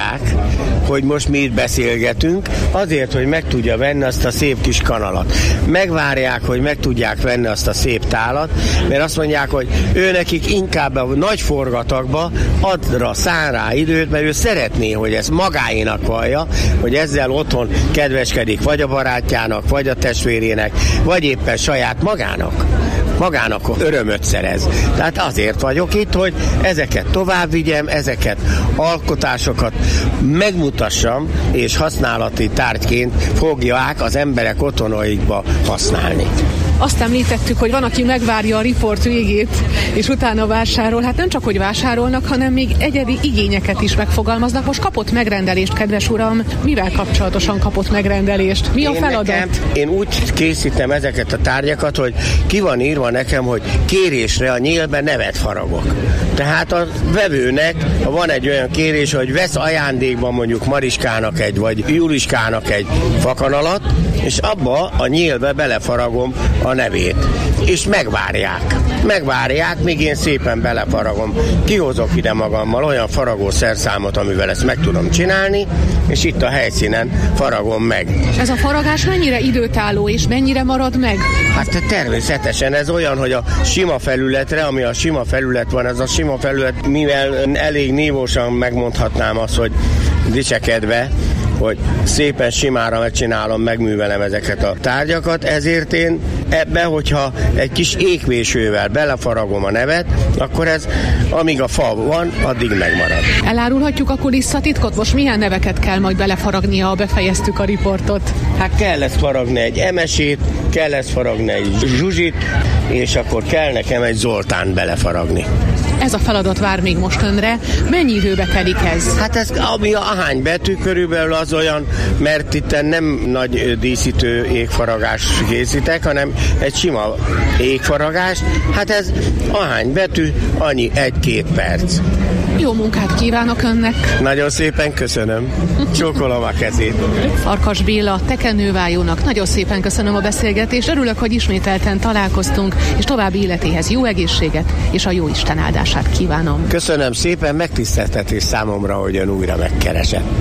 megvárják, hogy most mi itt beszélgetünk, azért, hogy meg tudja venni azt a szép kis kanalat. Megvárják, hogy meg tudják venni azt a szép tálat, mert azt mondják, hogy ő nekik inkább a nagy forgatagba adra szán rá időt, mert ő szeretné, hogy ezt magáénak vallja, hogy ezzel otthon kedveskedik vagy a barátjának, vagy a testvérének, vagy éppen saját magának. Magának örömöt szerez. Tehát azért vagyok itt, hogy ezeket tovább vigyem, ezeket alkotásokat megmutassam, és használati tárgyként fogják az emberek otthonaikba használni. Azt említettük, hogy van, aki megvárja a riport végét, és utána vásárol. Hát nem csak, hogy vásárolnak, hanem még egyedi igényeket is megfogalmaznak. Most kapott megrendelést, kedves uram. Mivel kapcsolatosan kapott megrendelést? Mi a én feladat? Nekem, én úgy készítem ezeket a tárgyakat, hogy ki van írva nekem, hogy kérésre a nyílbe nevet faragok. Tehát a vevőnek van egy olyan kérés, hogy vesz ajándékban mondjuk Mariskának egy, vagy Juliskának egy fakanalat, és abba a nyílbe belefaragom a nevét. És megvárják. Megvárják, míg én szépen belefaragom. Kihozok ide magammal olyan faragószerszámot, amivel ezt meg tudom csinálni, és itt a helyszínen faragom meg. Ez a faragás mennyire időtálló, és mennyire marad meg? Hát természetesen ez olyan, hogy a sima felületre, ami a sima felület van, ez a sima felület, mivel elég nívósan megmondhatnám azt, hogy dicsekedve, hogy szépen simára megcsinálom, megművelem ezeket a tárgyakat, ezért én ebbe, hogyha egy kis ékvésővel belefaragom a nevet, akkor ez, amíg a fa van, addig megmarad. Elárulhatjuk a kulisszatitkot? Most milyen neveket kell majd belefaragnia, ha befejeztük a riportot? Hát kell ezt faragni egy Emesét, kell ezt faragni egy Zsuzsit, és akkor kell nekem egy Zoltánt belefaragni. Ez a feladat vár még most önre. Mennyi időbe telik ez? Hát ez ami ahány betű körülbelül az olyan, mert itt nem nagy díszítő égfaragás készítek, hanem egy sima égfaragás. Hát ez ahány betű, annyi egy-két perc. Jó munkát kívánok önnek! Nagyon szépen köszönöm. Csókolom a kezét. Farkas Béla, tekenővájónak nagyon szépen köszönöm a beszélgetést. Örülök, hogy ismételten találkoztunk, és további életéhez jó egészséget, és a jó Isten áldását kívánom. Köszönöm szépen, megtiszteltetés számomra, hogy ön újra megkeresett.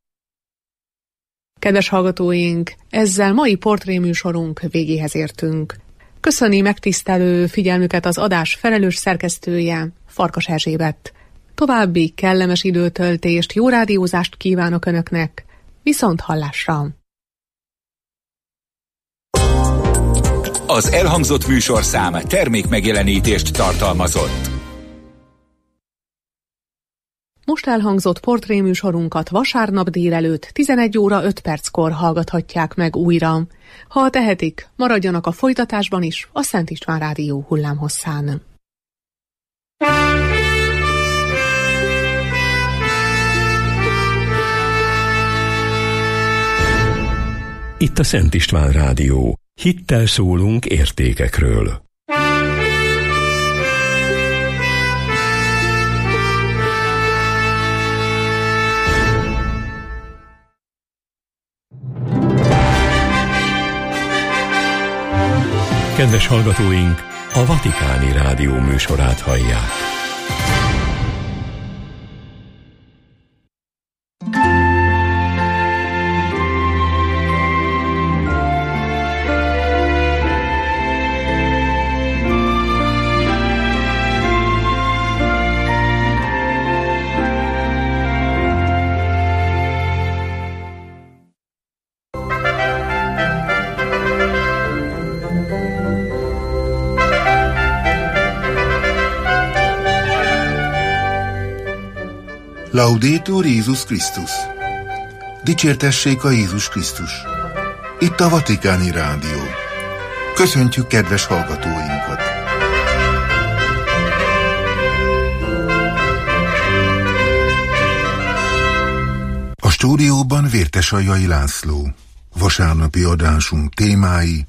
Kedves hallgatóink, ezzel mai portréműsorunk végéhez értünk. Köszöni megtisztelő figyelmüket az adás felelős szerkesztője, Farkas Erzsébet. További kellemes időtöltést, jó rádiózást kívánok Önöknek. Viszont hallásra! Az elhangzott műsorszám termékmegjelenítést tartalmazott. Most elhangzott portréműsorunkat vasárnap délelőtt tizenegy óra öt perckor hallgathatják meg újra. Ha tehetik, maradjanak a folytatásban is a Szent István Rádió hullámhosszán. Itt a Szent István Rádió. Hittel szólunk értékekről. Kedves hallgatóink, a Vatikáni Rádió műsorát hallják. Laudetur Jézus Krisztus! Dicsértessék a Jézus Krisztus! Itt a Vatikáni Rádió. Köszöntjük kedves hallgatóinkat! A stúdióban Vértesajai László. Vasárnapi adásunk témái: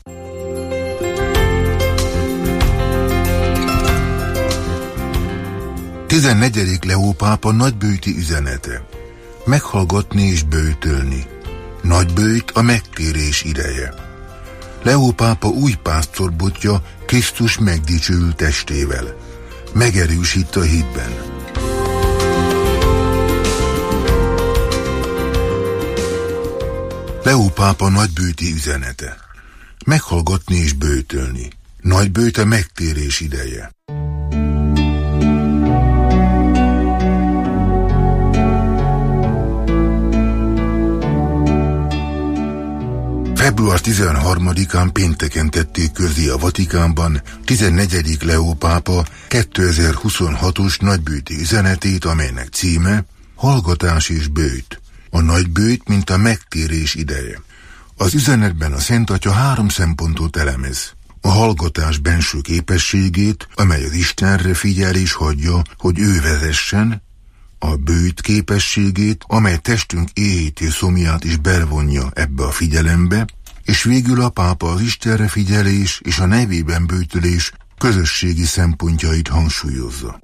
tizennegyedik Leó pápa nagybőjti üzenete. Meghallgatni és bőjtölni. Nagybőjt a megtérés ideje. Leó pápa új pásztorbotja Krisztus megdicsőült testével. Megerősít a hitben. Leó pápa nagybőti üzenete. Meghallgatni és böjtölni. Nagybőjt a megtérés ideje. február tizenharmadikán pénteken tették közé a Vatikánban tizennegyedik Leó pápa kétezer-huszonhatos nagybőti üzenetét, amelynek címe Hallgatás és böjt. A nagybőjt, mint a megtérés ideje. Az üzenetben a Szent Atya három szempontot elemez. A hallgatás benső képességét, amely az Istenre figyel és hagyja, hogy ő vezessen, a böjt képességét, amely testünk éhítő szomját is belvonja ebbe a figyelembe, és végül a pápa az Istenre figyelés és a nevében böjtölés közösségi szempontjait hangsúlyozza.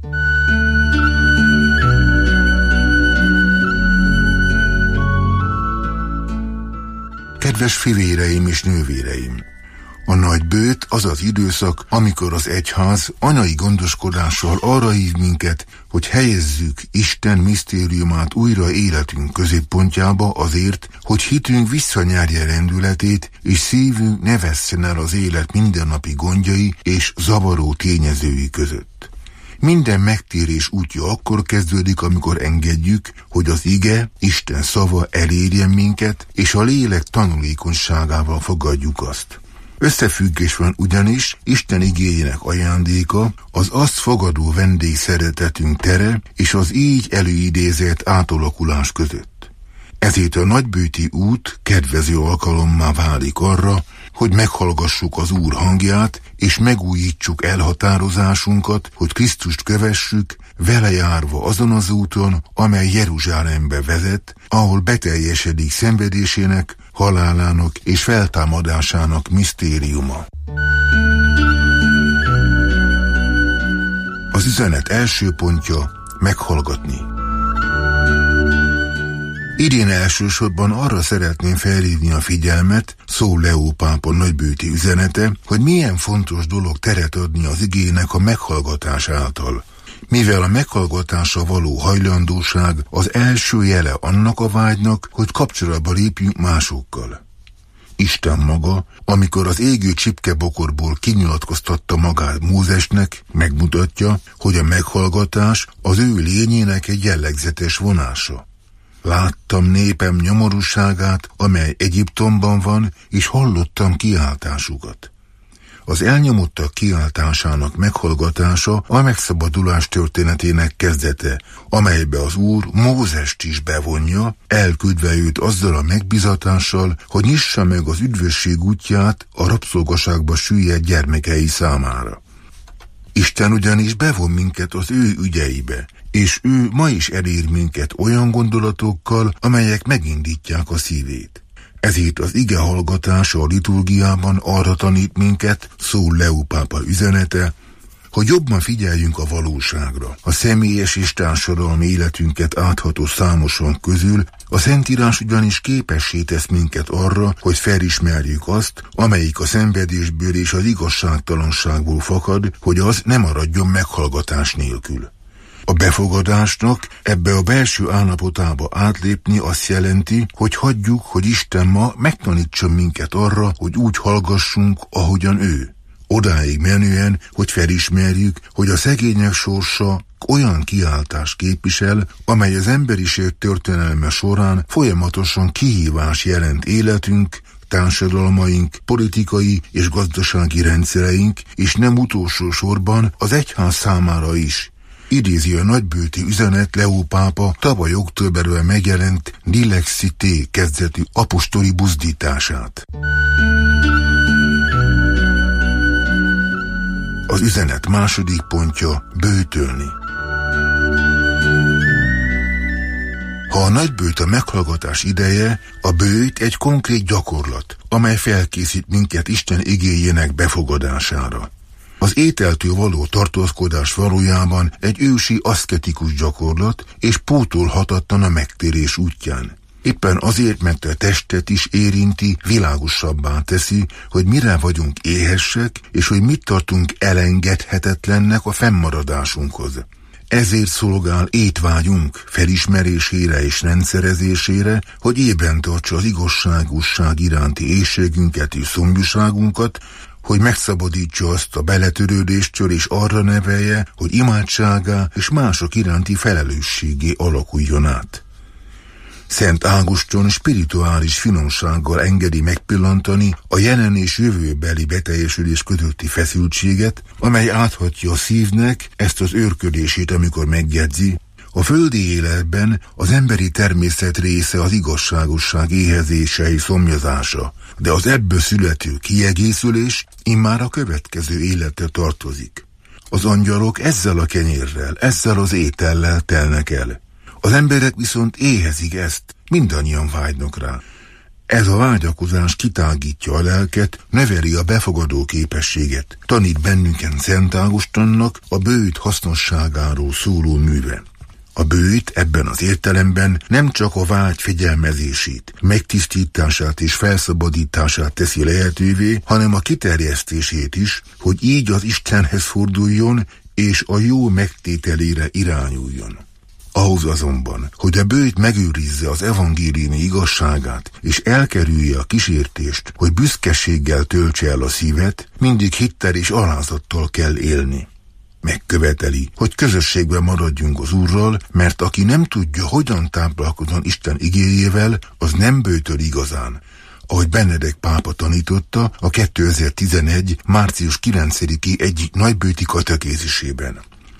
Kedves fivéreim és nővéreim! A nagybőjt az az időszak, amikor az egyház anyai gondoskodással arra hív minket, hogy helyezzük Isten misztériumát újra életünk középpontjába azért, hogy hitünk visszanyerje rendületét, és szívünk ne vesszen el az élet mindennapi gondjai és zavaró tényezői között. Minden megtérés útja akkor kezdődik, amikor engedjük, hogy az ige, Isten szava elérjen minket, és a lélek tanulékonyságával fogadjuk azt. Összefüggés van ugyanis Isten igéjének ajándéka, az azt fogadó vendég szeretetünk tere és az így előidézett átalakulás között. Ezért a nagybőti út kedvező alkalommá válik arra, hogy meghallgassuk az Úr hangját, és megújítsuk elhatározásunkat, hogy Krisztust kövessük, vele járva azon az úton, amely Jeruzsálembe vezet, ahol beteljesedik szenvedésének, halálának és feltámadásának misztériuma. Az üzenet első pontja: meghallgatni. Idén elsősorban arra szeretném felhívni a figyelmet, szól Leó pápa nagybőti üzenete, hogy milyen fontos dolog teret adni az igének a meghallgatás által. Mivel a meghallgatásra való hajlandóság az első jele annak a vágynak, hogy kapcsolatba lépjünk másokkal. Isten maga, amikor az égő csipkebokorból kinyilatkoztatta magát Mózesnek, megmutatja, hogy a meghallgatás az ő lényének egy jellegzetes vonása. Láttam népem nyomorúságát, amely Egyiptomban van, és hallottam kiáltásukat. Az elnyomottak kiáltásának meghallgatása a megszabadulás történetének kezdete, amelybe az Úr Mózest is bevonja, elküldve őt azzal a megbizatással, hogy nyissa meg az üdvösség útját a rabszolgaságba süllyedt gyermekei számára. Isten ugyanis bevon minket az ő ügyeibe, és ő ma is elér minket olyan gondolatokkal, amelyek megindítják a szívét. Ezért az ige hallgatása a liturgiában arra tanít minket, szól Leó pápa üzenete, hogy jobban figyeljünk a valóságra. A személyes és társadalmi életünket átható számosan közül a Szentírás ugyanis képessé tesz minket arra, hogy felismerjük azt, amelyik a szenvedésből és az igazságtalanságból fakad, hogy az ne maradjon meghallgatás nélkül. A befogadásnak ebbe a belső állapotába átlépni azt jelenti, hogy hagyjuk, hogy Isten ma megtanítson minket arra, hogy úgy hallgassunk, ahogyan ő. Odáig menően, hogy felismerjük, hogy a szegények sorsa olyan kiáltást képvisel, amely az emberiség történelme során folyamatosan kihívás jelent életünk, társadalmaink, politikai és gazdasági rendszereink, és nem utolsó sorban az egyház számára is. Idézi a nagybőti üzenet Leó pápa tavaly októberben megjelent Dilexité kezdetű apostoli buzdítását. Az üzenet második pontja: böjtölni. Ha a nagybőjt a meghallgatás ideje, a böjt egy konkrét gyakorlat, amely felkészít minket Isten igéjének befogadására. Az ételtől való tartózkodás valójában egy ősi aszketikus gyakorlat, és pótolhatatlan a megtérés útján. Éppen azért, mert a testet is érinti, világosabbá teszi, hogy mire vagyunk éhesek, és hogy mit tartunk elengedhetetlennek a fennmaradásunkhoz. Ezért szolgál étvágyunk felismerésére és rendszerezésére, hogy ében tartsa az igazságosság iránti éhségünket és szomjúságunkat, hogy megszabadítsa azt a beletörődéstől, és arra nevelje, hogy imádságá és mások iránti felelősségé alakuljon át. Szent Ágoston spirituális finomsággal engedi megpillantani a jelen és jövőbeli beteljesülés közötti feszültséget, amely áthatja a szívnek ezt az őrködését, amikor megjegyzi: a földi életben az emberi természet része az igazságosság éhezése és szomjazása, de az ebből születő kiegészülés immár a következő életre tartozik. Az angyalok ezzel a kenyérrel, ezzel az étellel telnek el. Az emberek viszont éhezik ezt, mindannyian vágynak rá. Ez a vágyakozás kitágítja a lelket, növeli a befogadó képességet, tanít bennünket Szent Ágostonnak a bőjt hasznosságáról szóló műve. A bőjt ebben az értelemben nem csak a vágy fegyelmezését, megtisztítását és felszabadítását teszi lehetővé, hanem a kiterjesztését is, hogy így az Istenhez forduljon és a jó megtételére irányuljon. Ahhoz azonban, hogy a bőjt megőrizze az evangéliumi igazságát, és elkerülje a kísértést, hogy büszkeséggel töltse el a szívet, mindig hittel és alázattal kell élni. Megköveteli, hogy közösségben maradjunk az Úrral, mert aki nem tudja, hogyan táplálkozzon Isten igéjével, az nem bőjtöl igazán. Ahogy Benedek pápa tanította a kétezer-tizenegy. március kilencediki egyik nagybőjti katekézisében.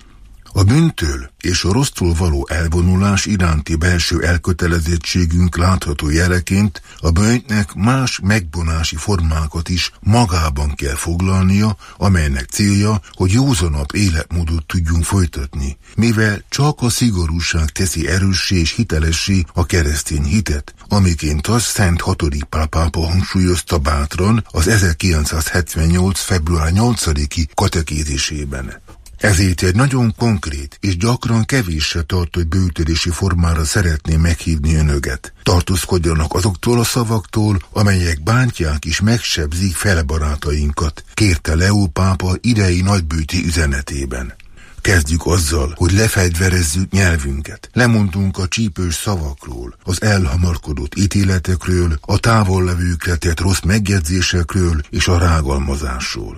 A bűntől és a rossztól való elvonulás iránti belső elkötelezettségünk látható jeleként a bőjtnek más megvonási formákat is magában kell foglalnia, amelynek célja, hogy józanabb életmódot tudjunk folytatni, mivel csak a szigorúság teszi erőssé és hitelessé a keresztény hitet, amiként az Szent hatodik Pál pápa hangsúlyozta bátran az ezerkilencszázhetvennyolc. február nyolcadiki katekézisében. Ezért egy nagyon konkrét és gyakran kevéssé tartott bőjtölési formára szeretném meghívni önöket. Tartózkodjanak azoktól a szavaktól, amelyek bántják és megsebzik felbarátainkat, kérte Leó pápa idei nagybőjti üzenetében. Kezdjük azzal, hogy lefegyverezzük nyelvünket. Lemondunk a csípős szavakról, az elhamarkodott ítéletekről, a távollevőkre tett rossz megjegyzésekről és a rágalmazásról.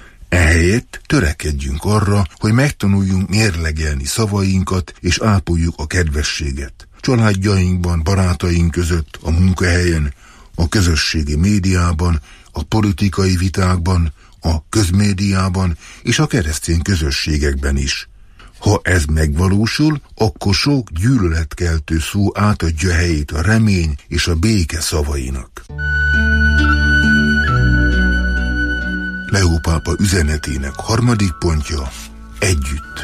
Ehelyett törekedjünk arra, hogy megtanuljunk mérlegelni szavainkat, és ápoljuk a kedvességet. Családjainkban, barátaink között, a munkahelyen, a közösségi médiában, a politikai vitákban, a közmédiában és a keresztény közösségekben is. Ha ez megvalósul, akkor sok gyűlöletkeltő szó átadja helyét a remény és a béke szavainak. Leó pápa üzenetének harmadik pontja: együtt.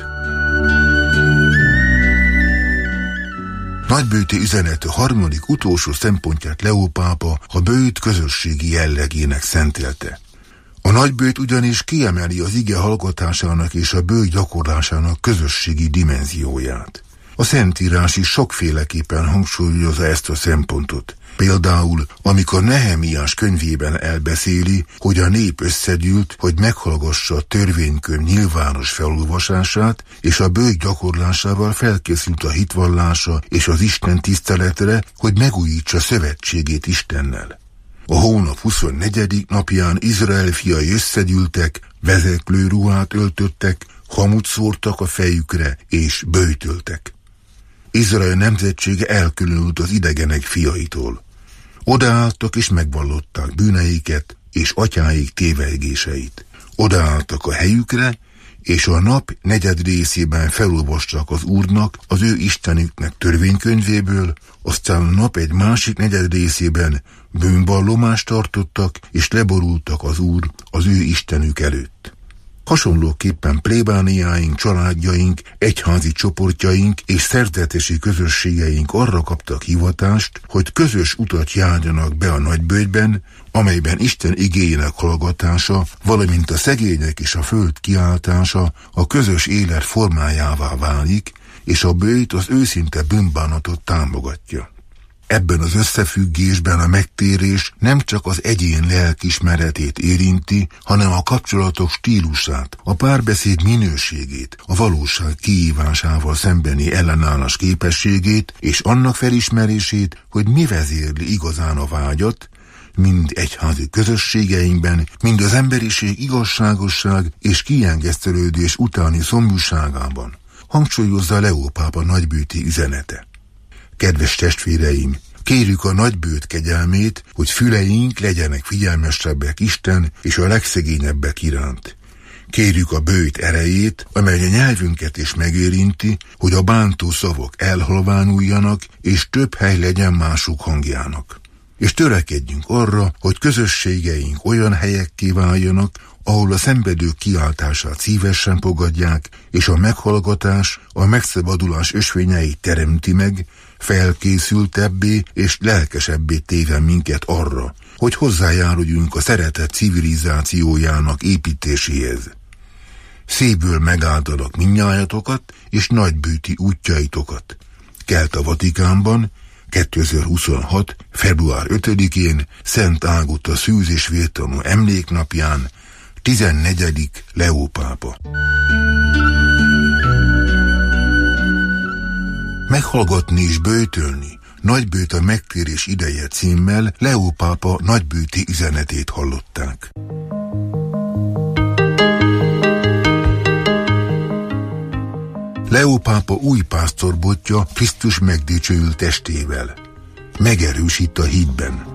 Nagybőjti üzenete harmadik utolsó szempontját Leó pápa a bőjt közösségi jellegének szentelte. A nagybőjt ugyanis kiemeli az ige hallgatásának és a bőjt gyakorlásának közösségi dimenzióját. A Szentírás is sokféleképpen hangsúlyozza ezt a szempontot. Például, amikor Nehemiás könyvében elbeszéli, hogy a nép összegyűlt, hogy meghallgassa a törvénykönyv nyilvános felolvasását, és a bőjt gyakorlásával felkészült a hitvallása és az Isten tiszteletre, hogy megújítsa szövetségét Istennel. A hónap huszonnegyedik napján Izrael fiai összegyűltek, vezeklő ruhát öltöttek, hamut szórtak a fejükre, és bőjtöltek. Izrael nemzetsége elkülönült az idegenek fiaitól. Odaálltak és megvallották bűneiket és atyáik tévegéseit. Odaálltak a helyükre, és a nap negyed részében felolvastak az Úrnak, az ő Istenüknek törvénykönyvéből, aztán a nap egy másik negyed részében bűnvallomást tartottak, és leborultak az Úr, az ő Istenük előtt. Hasonlóképpen plébániáink, családjaink, egyházi csoportjaink és szerzetesi közösségeink arra kaptak hivatást, hogy közös utat járjanak be a nagybőjtben, amelyben Isten igéjének hallgatása, valamint a szegények és a föld kiáltása a közös élet formájává válik, és a bőjt az őszinte bűnbánatot támogatja. Ebben az összefüggésben a megtérés nem csak az egyén lelkiismeretét érinti, hanem a kapcsolatok stílusát, a párbeszéd minőségét, a valóság kihívásával szembeni ellenállás képességét és annak felismerését, hogy mi vezérli igazán a vágyat, mind egyházi közösségeinkben, mind az emberiség igazságosság és kiengesztelődés utáni szomjúságában, hangsúlyozza Leó pápa nagybőti üzenete. Kedves testvéreim, kérjük a nagybőt kegyelmét, hogy füleink legyenek figyelmesebbek Isten és a legszegényebbek iránt. Kérjük a bőjt erejét, amely a nyelvünket is megérinti, hogy a bántó szavak elhalványuljanak, és több hely legyen mások hangjának. És törekedjünk arra, hogy közösségeink olyan helyekké váljanak, ahol a szenvedők kiáltását szívesen fogadják, és a meghallgatás, a megszabadulás ösvényeit teremti meg, felkészültebbé és lelkesebbé téve minket arra, hogy hozzájáruljunk a szeretet civilizációjának építéséhez. Szívből megáldalak mindnyájatokat és nagybőti útjaitokat. Kelt a Vatikánban, kétezer-huszonhat. február ötödikén Szent Ágota szűz és vértanú emléknapján, tizennegyedik Leó pápa. Meghallgatni és böjtölni, Nagybőt a megtérés ideje címmel Leó pápa nagybőti üzenetét hallották. Leó pápa új pásztorbotja Krisztus megdicsőült testével. Megerősít a hitben.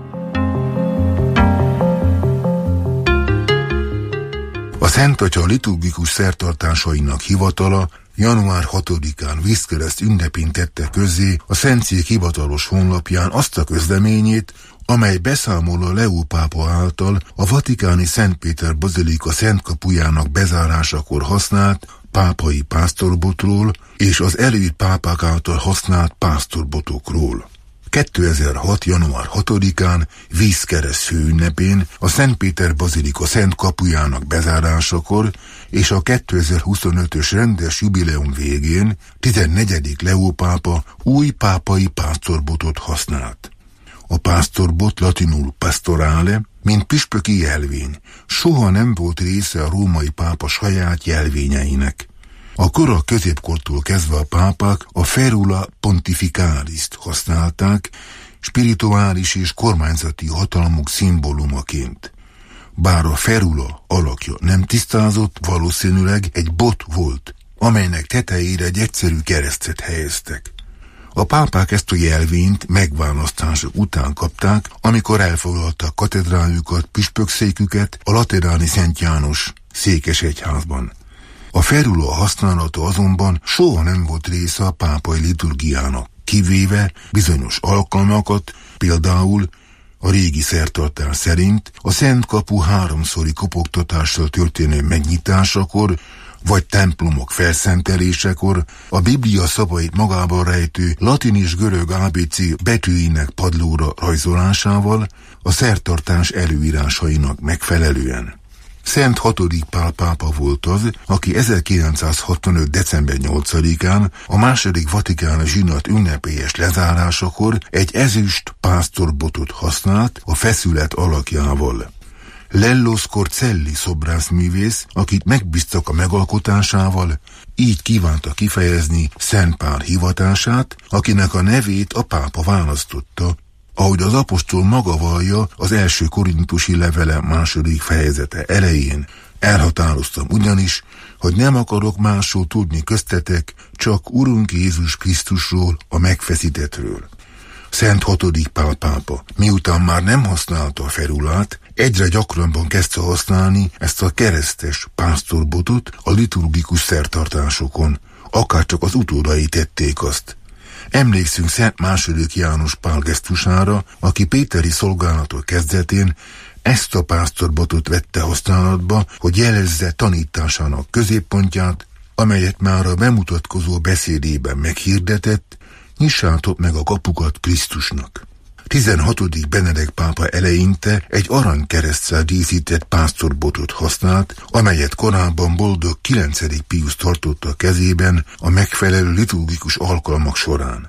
A Szent Atya liturgikus szertartásainak hivatala január hatodikán vízkereszt ünnepén tette közzé a Szentszék hivatalos honlapján azt a közleményét, amely beszámol a Leó pápa által a vatikáni Szent Péter bazilika Szent kapujának bezárásakor használt pápai pásztorbotról és az előtt pápák által használt pásztorbotokról. kétezer-hat. január hatodikán vízkereszt főünnepén a Szent Péter bazilika Szent kapujának bezárásakor és a kétezer-huszonötös rendes jubileum végén tizennegyedik Leó pápa új pápai pásztorbotot használt. A pásztorbot latinul pastorale, mint püspöki jelvény, soha nem volt része a római pápa saját jelvényeinek. A kora középkortól kezdve a pápák a ferula pontificalist használták, spirituális és kormányzati hatalmuk szimbólumaként. Bár a ferula alakja nem tisztázott, valószínűleg egy bot volt, amelynek tetejére egy egyszerű keresztet helyeztek. A pápák ezt a jelvényt megválasztások után kapták, amikor elfoglaltak katedrájukat, püspökszéküket a lateráni Szent János székesegyházban. A ferula használata azonban soha nem volt része a pápai liturgiának, kivéve bizonyos alkalmakat, például a régi szertartás szerint a Szent Kapu háromszori kopogtatással történő megnyitásakor, vagy templomok felszentelésekor a Biblia szavait magában rejtő latin és görög á bé cé betűinek padlóra rajzolásával, a szertartás előírásainak megfelelően. Szent hatodik Pál pápa volt az, aki ezerkilencszázhatvanöt. december nyolcadikán a második vatikáni zsinat ünnepélyes lezárásakor egy ezüst pásztorbotot használt a feszület alakjával. Lello Scorzelli szobrászművész, akit megbíztak a megalkotásával, így kívánta kifejezni Szent Pál hivatását, akinek a nevét a pápa választotta, ahogy az apostol maga vallja az első korintusi levele második fejezete elején. Elhatároztam ugyanis, hogy nem akarok másról tudni köztetek, csak Urunk Jézus Krisztusról, a megfeszítettről. Szent hatodik Pál pápa, miután már nem használta a ferulát, egyre gyakrabban kezdte használni ezt a keresztes pásztorbotot a liturgikus szertartásokon, akárcsak az utódai tették azt. Emlékszünk Szent második János Pál gesztusára, aki péteri szolgálatok kezdetén ezt a pásztorbotot vette használatba, hogy jelezze tanításának középpontját, amelyet már a bemutatkozó beszédében meghirdetett, nyissátok meg a kapukat Krisztusnak. tizenhatodik Benedek pápa eleinte egy aranykereszttel díszített pásztorbotot használt, amelyet korábban boldog kilencedik Piusz tartotta kezében a megfelelő liturgikus alkalmak során.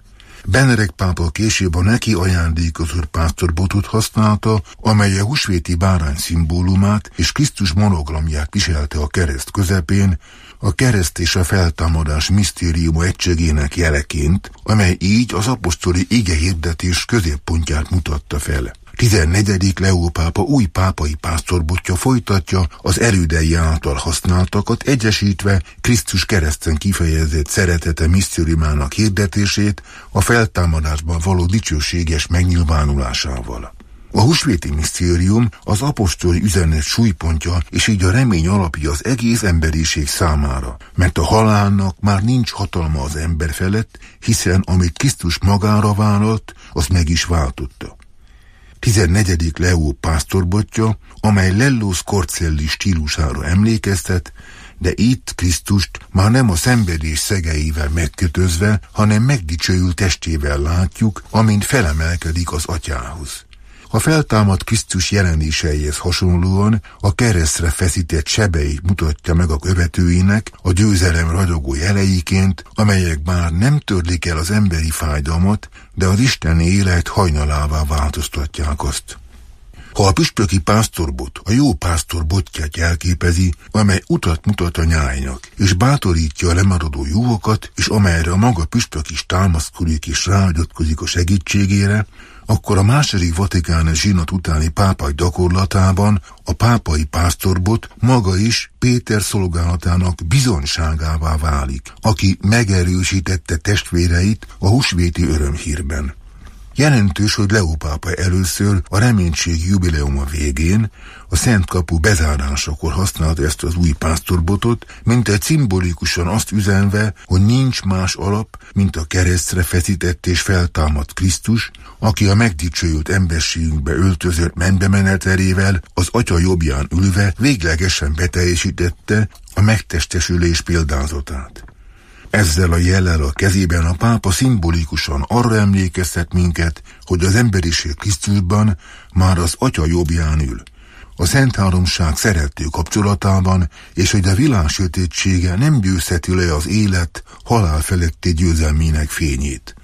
Benedek pápa később a neki ajándékozott pásztorbotot használta, amely a húsvéti bárány szimbólumát és Krisztus monogramját viselte a kereszt közepén, a kereszt és a feltámadás misztériuma egységének jeleként, amely így az apostoli igehirdetés középpontját mutatta fel. tizennegyedik Leó pápa új pápai pásztorbotja folytatja az erődei által használtakat, egyesítve Krisztus kereszten kifejezett szeretete misztériumának hirdetését a feltámadásban való dicsőséges megnyilvánulásával. A húsvéti misztérium az apostoli üzenet súlypontja, és így a remény alapja az egész emberiség számára, mert a halálnak már nincs hatalma az ember felett, hiszen amit Krisztus magára vállalt, az meg is váltotta. tizennegyedik Leó pásztorbotja, amely Lello Scorcelli stílusára emlékeztet, de itt Krisztust már nem a szenvedés szegeivel megkötözve, hanem megdicsőült testével látjuk, amint felemelkedik az atyához. A feltámadt Krisztus jelenéseihez hasonlóan a keresztre feszített sebeit mutatja meg a követőinek a győzelem ragyogó jeleiként, amelyek bár nem törlik el az emberi fájdalmat, de az isteni élet hajnalává változtatják azt. Ha a püspöki pásztorbot a jó pásztor botját jelképezi, amely utat mutat a nyájnak, és bátorítja a lemaradó juhokat, és amelyre a maga püspök is támaszkodik és ráagyatkozik a segítségére, akkor a második vatikáni zsinat utáni pápai gyakorlatában a pápai pásztorbot maga is Péter szolgálatának bizonyságává válik, aki megerősítette testvéreit a húsvéti örömhírben. Jelentős, hogy Leó pápa először a reménység jubileuma végén, a Szent Kapu bezárásakor használta ezt az új pásztorbotot, mint egy szimbolikusan azt üzenve, hogy nincs más alap, mint a keresztre feszített és feltámadt Krisztus, aki a megdicsőült emberségünkbe öltözött menbemenetelével az atya jobbján ülve véglegesen beteljesítette a megtestesülés példázatát. Ezzel a jellel a kezében a pápa szimbolikusan arra emlékeztet minket, hogy az emberiség Krisztusban már az atya jobbján ül, a Szent Háromság szerető kapcsolatában, és hogy a világ sötétsége nem győzheti le az élet halál feletti győzelmének fényét.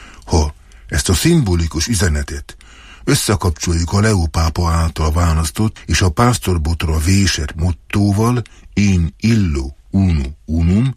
Ha ezt a szimbolikus üzenetet összekapcsoljuk a Leó pápa által választott és a pásztorbotra vésett mottóval, in illo unu unum,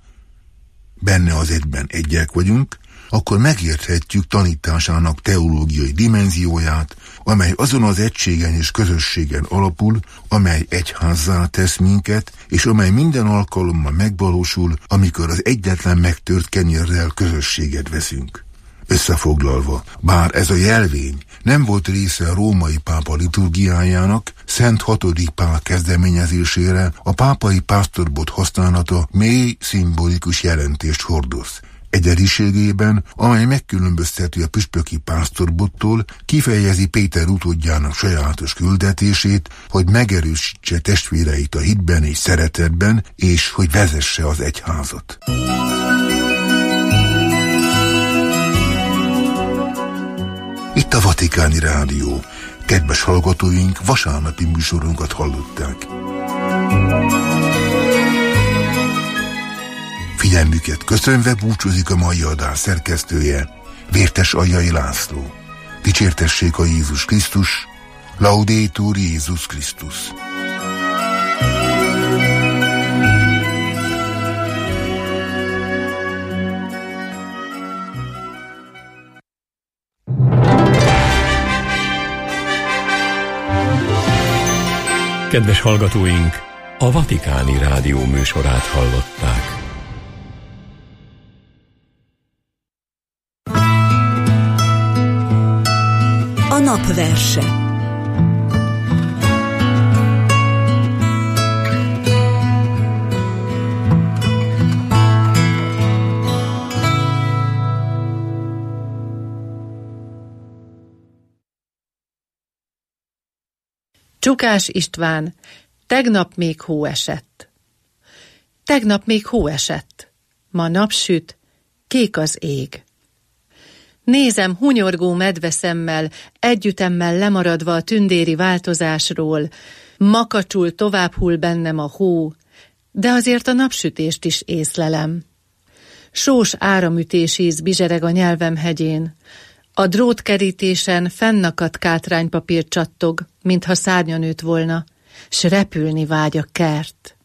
benne az egyben egyek vagyunk, akkor megérthetjük tanításának teológiai dimenzióját, amely azon az egységen és közösségen alapul, amely egyházzá tesz minket, és amely minden alkalommal megvalósul, amikor az egyetlen megtört kenyérrel közösséget veszünk. Összefoglalva, bár ez a jelvény nem volt része a római pápa liturgiájának, Szent hatodik Pál kezdeményezésére a pápai pásztorbot használata mély szimbolikus jelentést hordoz. Egyediségében, amely megkülönbözteti a püspöki pásztorbottól, kifejezi Péter utódjának sajátos küldetését, hogy megerősítse testvéreit a hitben és szeretetben, és hogy vezesse az egyházat. Itt a Vatikáni Rádió. Kedves hallgatóink, vasárnapi műsorunkat hallották. Figyelmüket köszönve búcsúzik a mai adás szerkesztője, Vértes Aljai László. Dicsértessék a Jézus Krisztus, Laudetur Jézus Krisztus. Kedves hallgatóink, a Vatikáni Rádió műsorát hallották. A napverse. Csukás István, tegnap még hó esett. Tegnap még hó esett, ma napsüt, kék az ég. Nézem hunyorgó medveszemmel, együttemmel lemaradva a tündéri változásról, makacsul tovább hull bennem a hó, de azért a napsütést is észlelem. Sós áramütésíz bizsereg a nyelvem hegyén. A drótkerítésen fennakadt kátránypapír csattog, mintha szárnya nőtt volna, s repülni vágy a kert.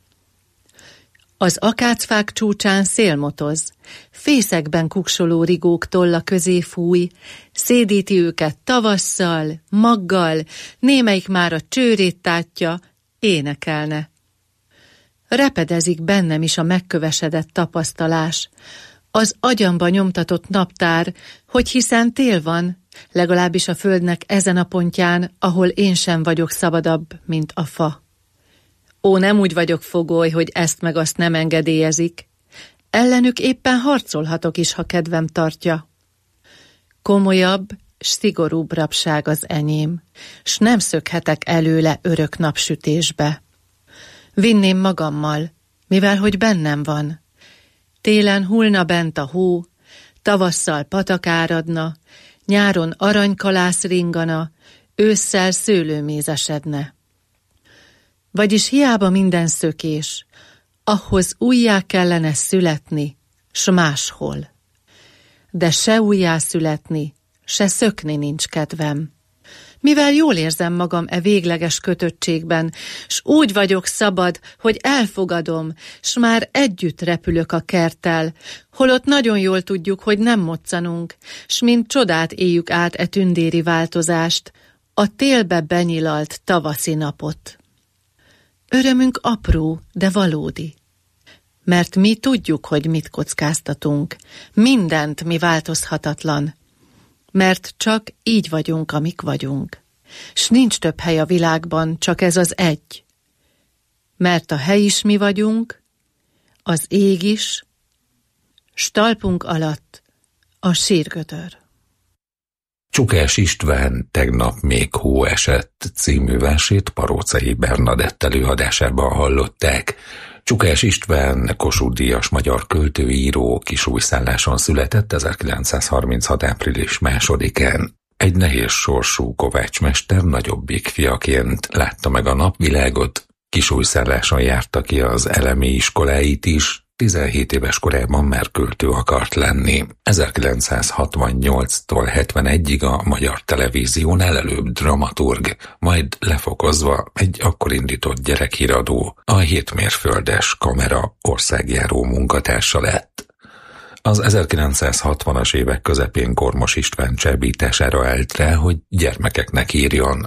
Az akácfák csúcsán szélmotoz, fészekben kuksoló rigók tolla közé fúj, szédíti őket tavasszal, maggal, némelyik már a csőrét tátja, énekelne. Repedezik bennem is a megkövesedett tapasztalás, az agyamba nyomtatott naptár, hogy hiszen tél van, legalábbis a földnek ezen a pontján, ahol én sem vagyok szabadabb, mint a fa. Ó, nem úgy vagyok fogoly, hogy ezt meg azt nem engedélyezik. Ellenük éppen harcolhatok is, ha kedvem tartja. Komolyabb, s szigorúbb rabság az enyém, s nem szökhetek előle örök napsütésbe. Vinném magammal, mivel hogy bennem van. Télen hullna bent a hó, tavasszal patak áradna, nyáron aranykalász ringana, ősszel szőlőmézesedne. Vagyis hiába minden szökés, ahhoz újjá kellene születni, s máshol. De se újjá születni, se szökni nincs kedvem. Mivel jól érzem magam e végleges kötöttségben, s úgy vagyok szabad, hogy elfogadom, s már együtt repülök a kerttel, holott nagyon jól tudjuk, hogy nem moccanunk, s mint csodát éljük át e tündéri változást, a télbe benyilalt tavaszi napot. Örömünk apró, de valódi. Mert mi tudjuk, hogy mit kockáztatunk, mindent, mi változhatatlan. Mert csak így vagyunk, amik vagyunk. S nincs több hely a világban, csak ez az egy. Mert a hely is mi vagyunk, az ég is, s talpunk alatt a sírgödör. Csukás István Tegnap még hó esett című versét Parócai Bernadett előadásában hallották. Csukás István Kossuth-díjas magyar költő, író, Kisújszálláson született ezerkilencszázharminchat. április másodikán. Egy nehéz sorsú kovácsmester nagyobbik fiaként látta meg a napvilágot, Kisújszálláson járta ki az elemi iskoláit is, tizenhét éves korában már költő akart lenni. ezerkilencszázhatvannyolctól hetvenegyig a Magyar Televíziónál előbb dramaturg, majd lefokozva egy akkor indított gyerekhíradó, a hétmérföldes Kamera országjáró munkatársa lett. Az ezerkilencszázhatvanas évek közepén Kormos István csábítására állt rá, hogy gyermekeknek írjon.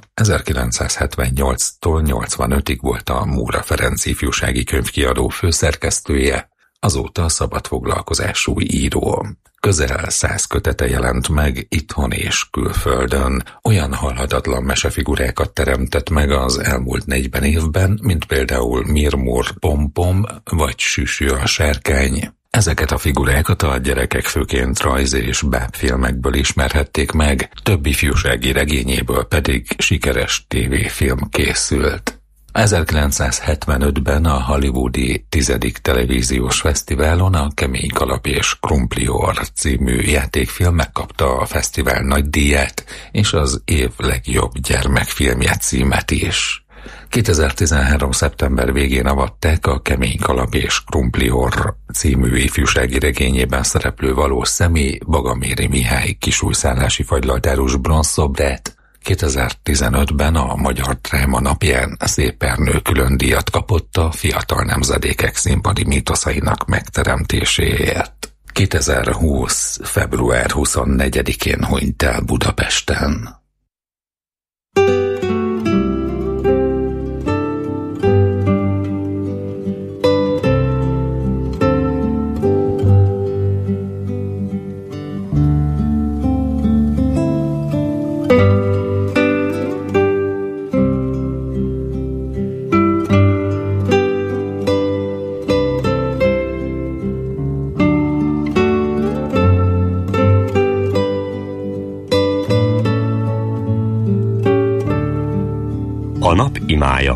ezerkilencszázhetvennyolctól nyolcvanötig volt a Móra Ferenc ifjúsági könyvkiadó főszerkesztője, azóta szabadfoglalkozású író. Közel száz kötete jelent meg itthon és külföldön. Olyan halhatatlan mesefigurákat teremtett meg az elmúlt negyven évben, mint például Mirmur Pompom vagy Süsű a sárkány. Ezeket a figurákat a gyerekek főként rajz- és bábfilmekből ismerhették meg, több ifjúsági regényéből pedig sikeres tévéfilm készült. ezerkilencszázhetvenötben a hollywoodi tizedik televíziós fesztiválon a Kemény kalap és Krumpli orr című játékfilm megkapta a fesztivál nagydíját és az év legjobb gyermekfilmje címet is. kétezer-tizenhárom. szeptember végén avatták a Kemény kalap és Krumpli orr című ifjúsági regényében szereplő valós személy Bagaméri Mihály kisújszállási fagylaltárus bronzszobrát. kétezer-tizenötben a Magyar Dráma napján Szép Ernő külön díjat kapott a fiatal nemzedékek színpadi mítoszainak megteremtéséért. kétezer-húsz. február huszonnegyedikén hunyt el Budapesten. A nap imája.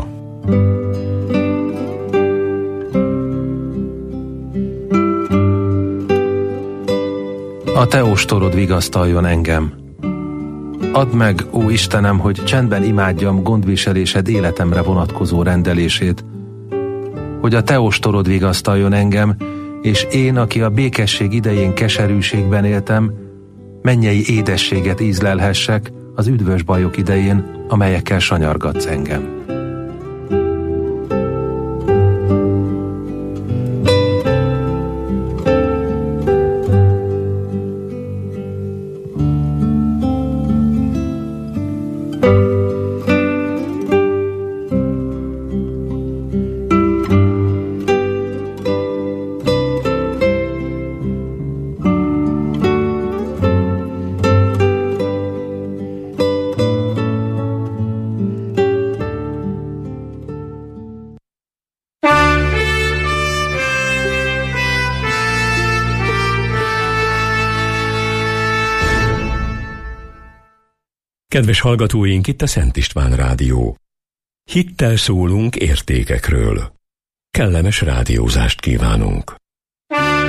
A te ostorod vigasztaljon engem. Add meg, ó Istenem, hogy csendben imádjam gondviselésed életemre vonatkozó rendelését, hogy a te ostorod vigasztaljon engem, és én, aki a békesség idején keserűségben éltem, mennyei édességet ízlelhessek az üdvös bajok idején, amelyekkel sanyargatsz engem. Kedves hallgatóink, itt a Szent István Rádió. Hittel szólunk értékekről. Kellemes rádiózást kívánunk.